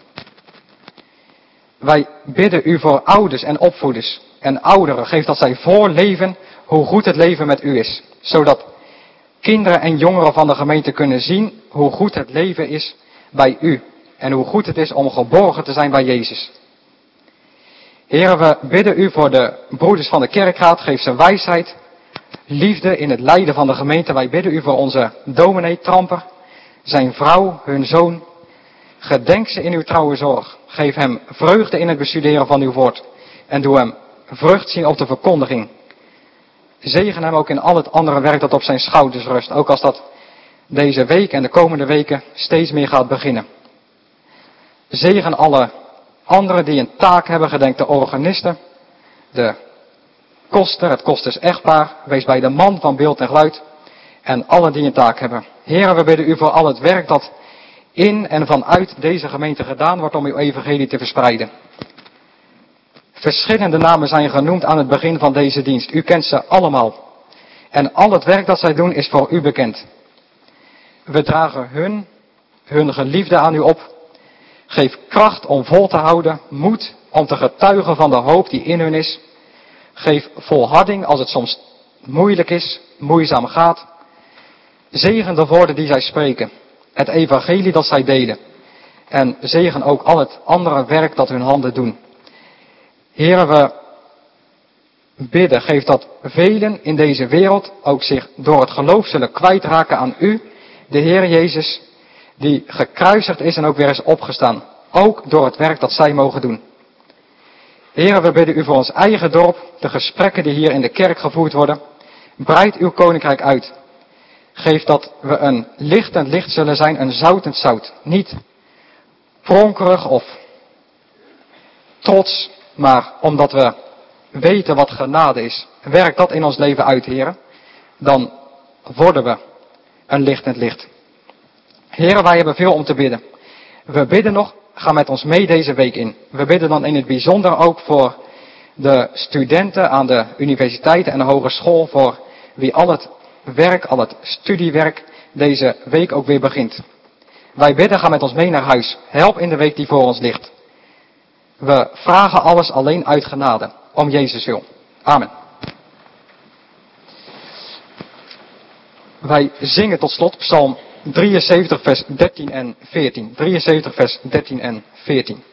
Wij bidden u voor ouders en opvoeders en ouderen. Geef dat zij voorleven hoe goed het leven met u is. Zodat kinderen en jongeren van de gemeente kunnen zien hoe goed het leven is bij u. En hoe goed het is om geborgen te zijn bij Jezus. Heren, we bidden u voor de broeders van de kerkraad. Geef ze wijsheid, liefde in het leiden van de gemeente. Wij bidden u voor onze dominee Tramper, zijn vrouw, hun zoon. Gedenk ze in uw trouwe zorg. Geef hem vreugde in het bestuderen van uw woord. En doe hem vrucht zien op de verkondiging. Zegen hem ook in al het andere werk dat op zijn schouders rust. Ook als dat deze week en de komende weken steeds meer gaat beginnen. Zegen alle anderen die een taak hebben. Gedenk de organisten, de koster, het kosters echtpaar. Wees bij de man van beeld en geluid. En allen die een taak hebben. Heren, we bidden u voor al het werk dat in en vanuit deze gemeente gedaan wordt om uw evangelie te verspreiden. Verschillende namen zijn genoemd aan het begin van deze dienst. U kent ze allemaal. En al het werk dat zij doen is voor u bekend. We dragen hun, hun geliefde aan u op. Geef kracht om vol te houden, moed om te getuigen van de hoop die in hun is. Geef volharding als het soms moeilijk is, moeizaam gaat. Zegen de woorden die zij spreken, het evangelie dat zij delen. En zegen ook al het andere werk dat hun handen doen. Heren, we bidden, geef dat velen in deze wereld ook zich door het geloof zullen kwijtraken aan u, de Heer Jezus, die gekruisigd is en ook weer is opgestaan. Ook door het werk dat zij mogen doen. Heren, we bidden u voor ons eigen dorp, de gesprekken die hier in de kerk gevoerd worden. Breid uw koninkrijk uit. Geef dat we een lichtend licht zullen zijn, een zoutend zout. Niet pronkerig of trots, maar omdat we weten wat genade is. Werk dat in ons leven uit, heren. Dan worden we een lichtend licht. Heren, wij hebben veel om te bidden. We bidden nog, ga met ons mee deze week in. We bidden dan in het bijzonder ook voor de studenten aan de universiteiten en de hogeschool, voor wie al het werk, al het studiewerk deze week ook weer begint. Wij bidden, ga met ons mee naar huis. Help in de week die voor ons ligt. We vragen alles alleen uit genade, om Jezus wil. Amen. Wij zingen tot slot Psalm drieënzeventig vers dertien en veertien. drieënzeventig vers dertien en veertien.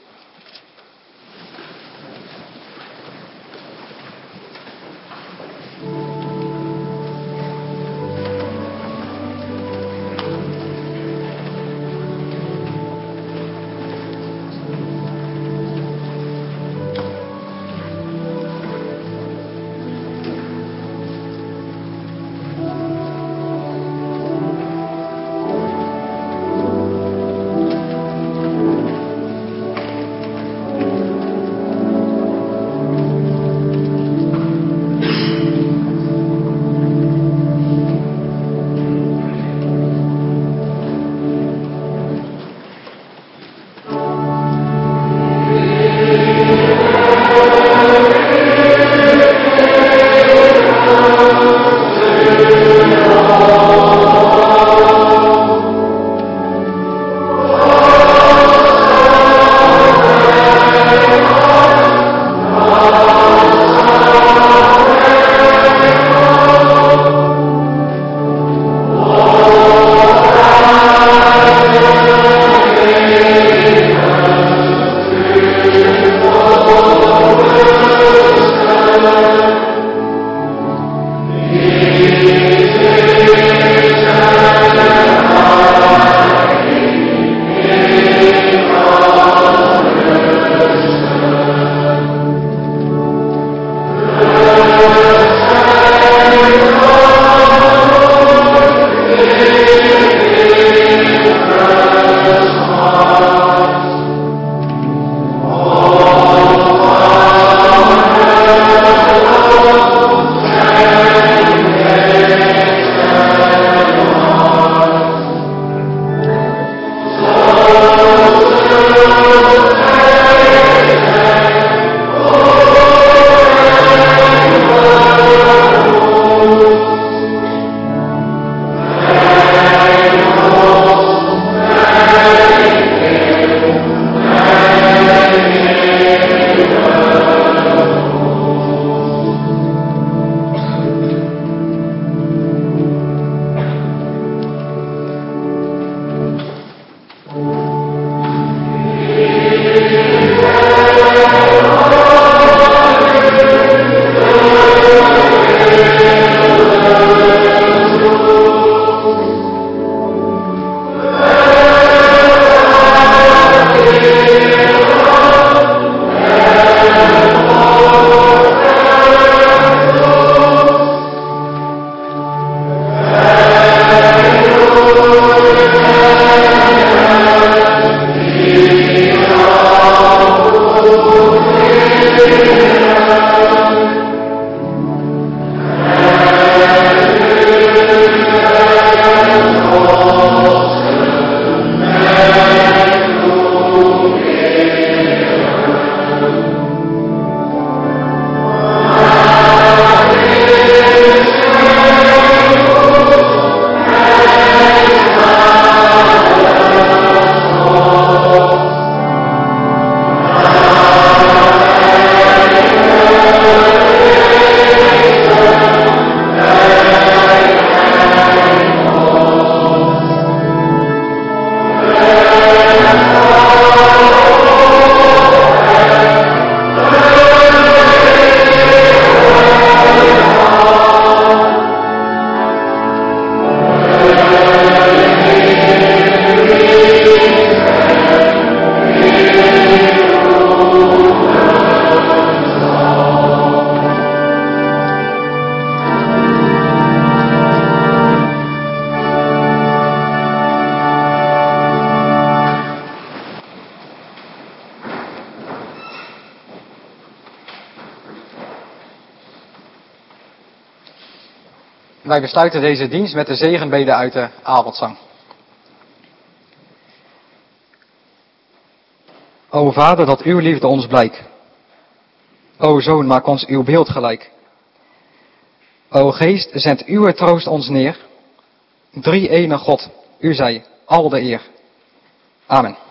Wij besluiten deze dienst met de zegenbede uit de avondzang. O Vader, dat uw liefde ons blijkt. O Zoon, maak ons uw beeld gelijk. O Geest, zend uw troost ons neer. Drie ene God, u zij al de eer. Amen.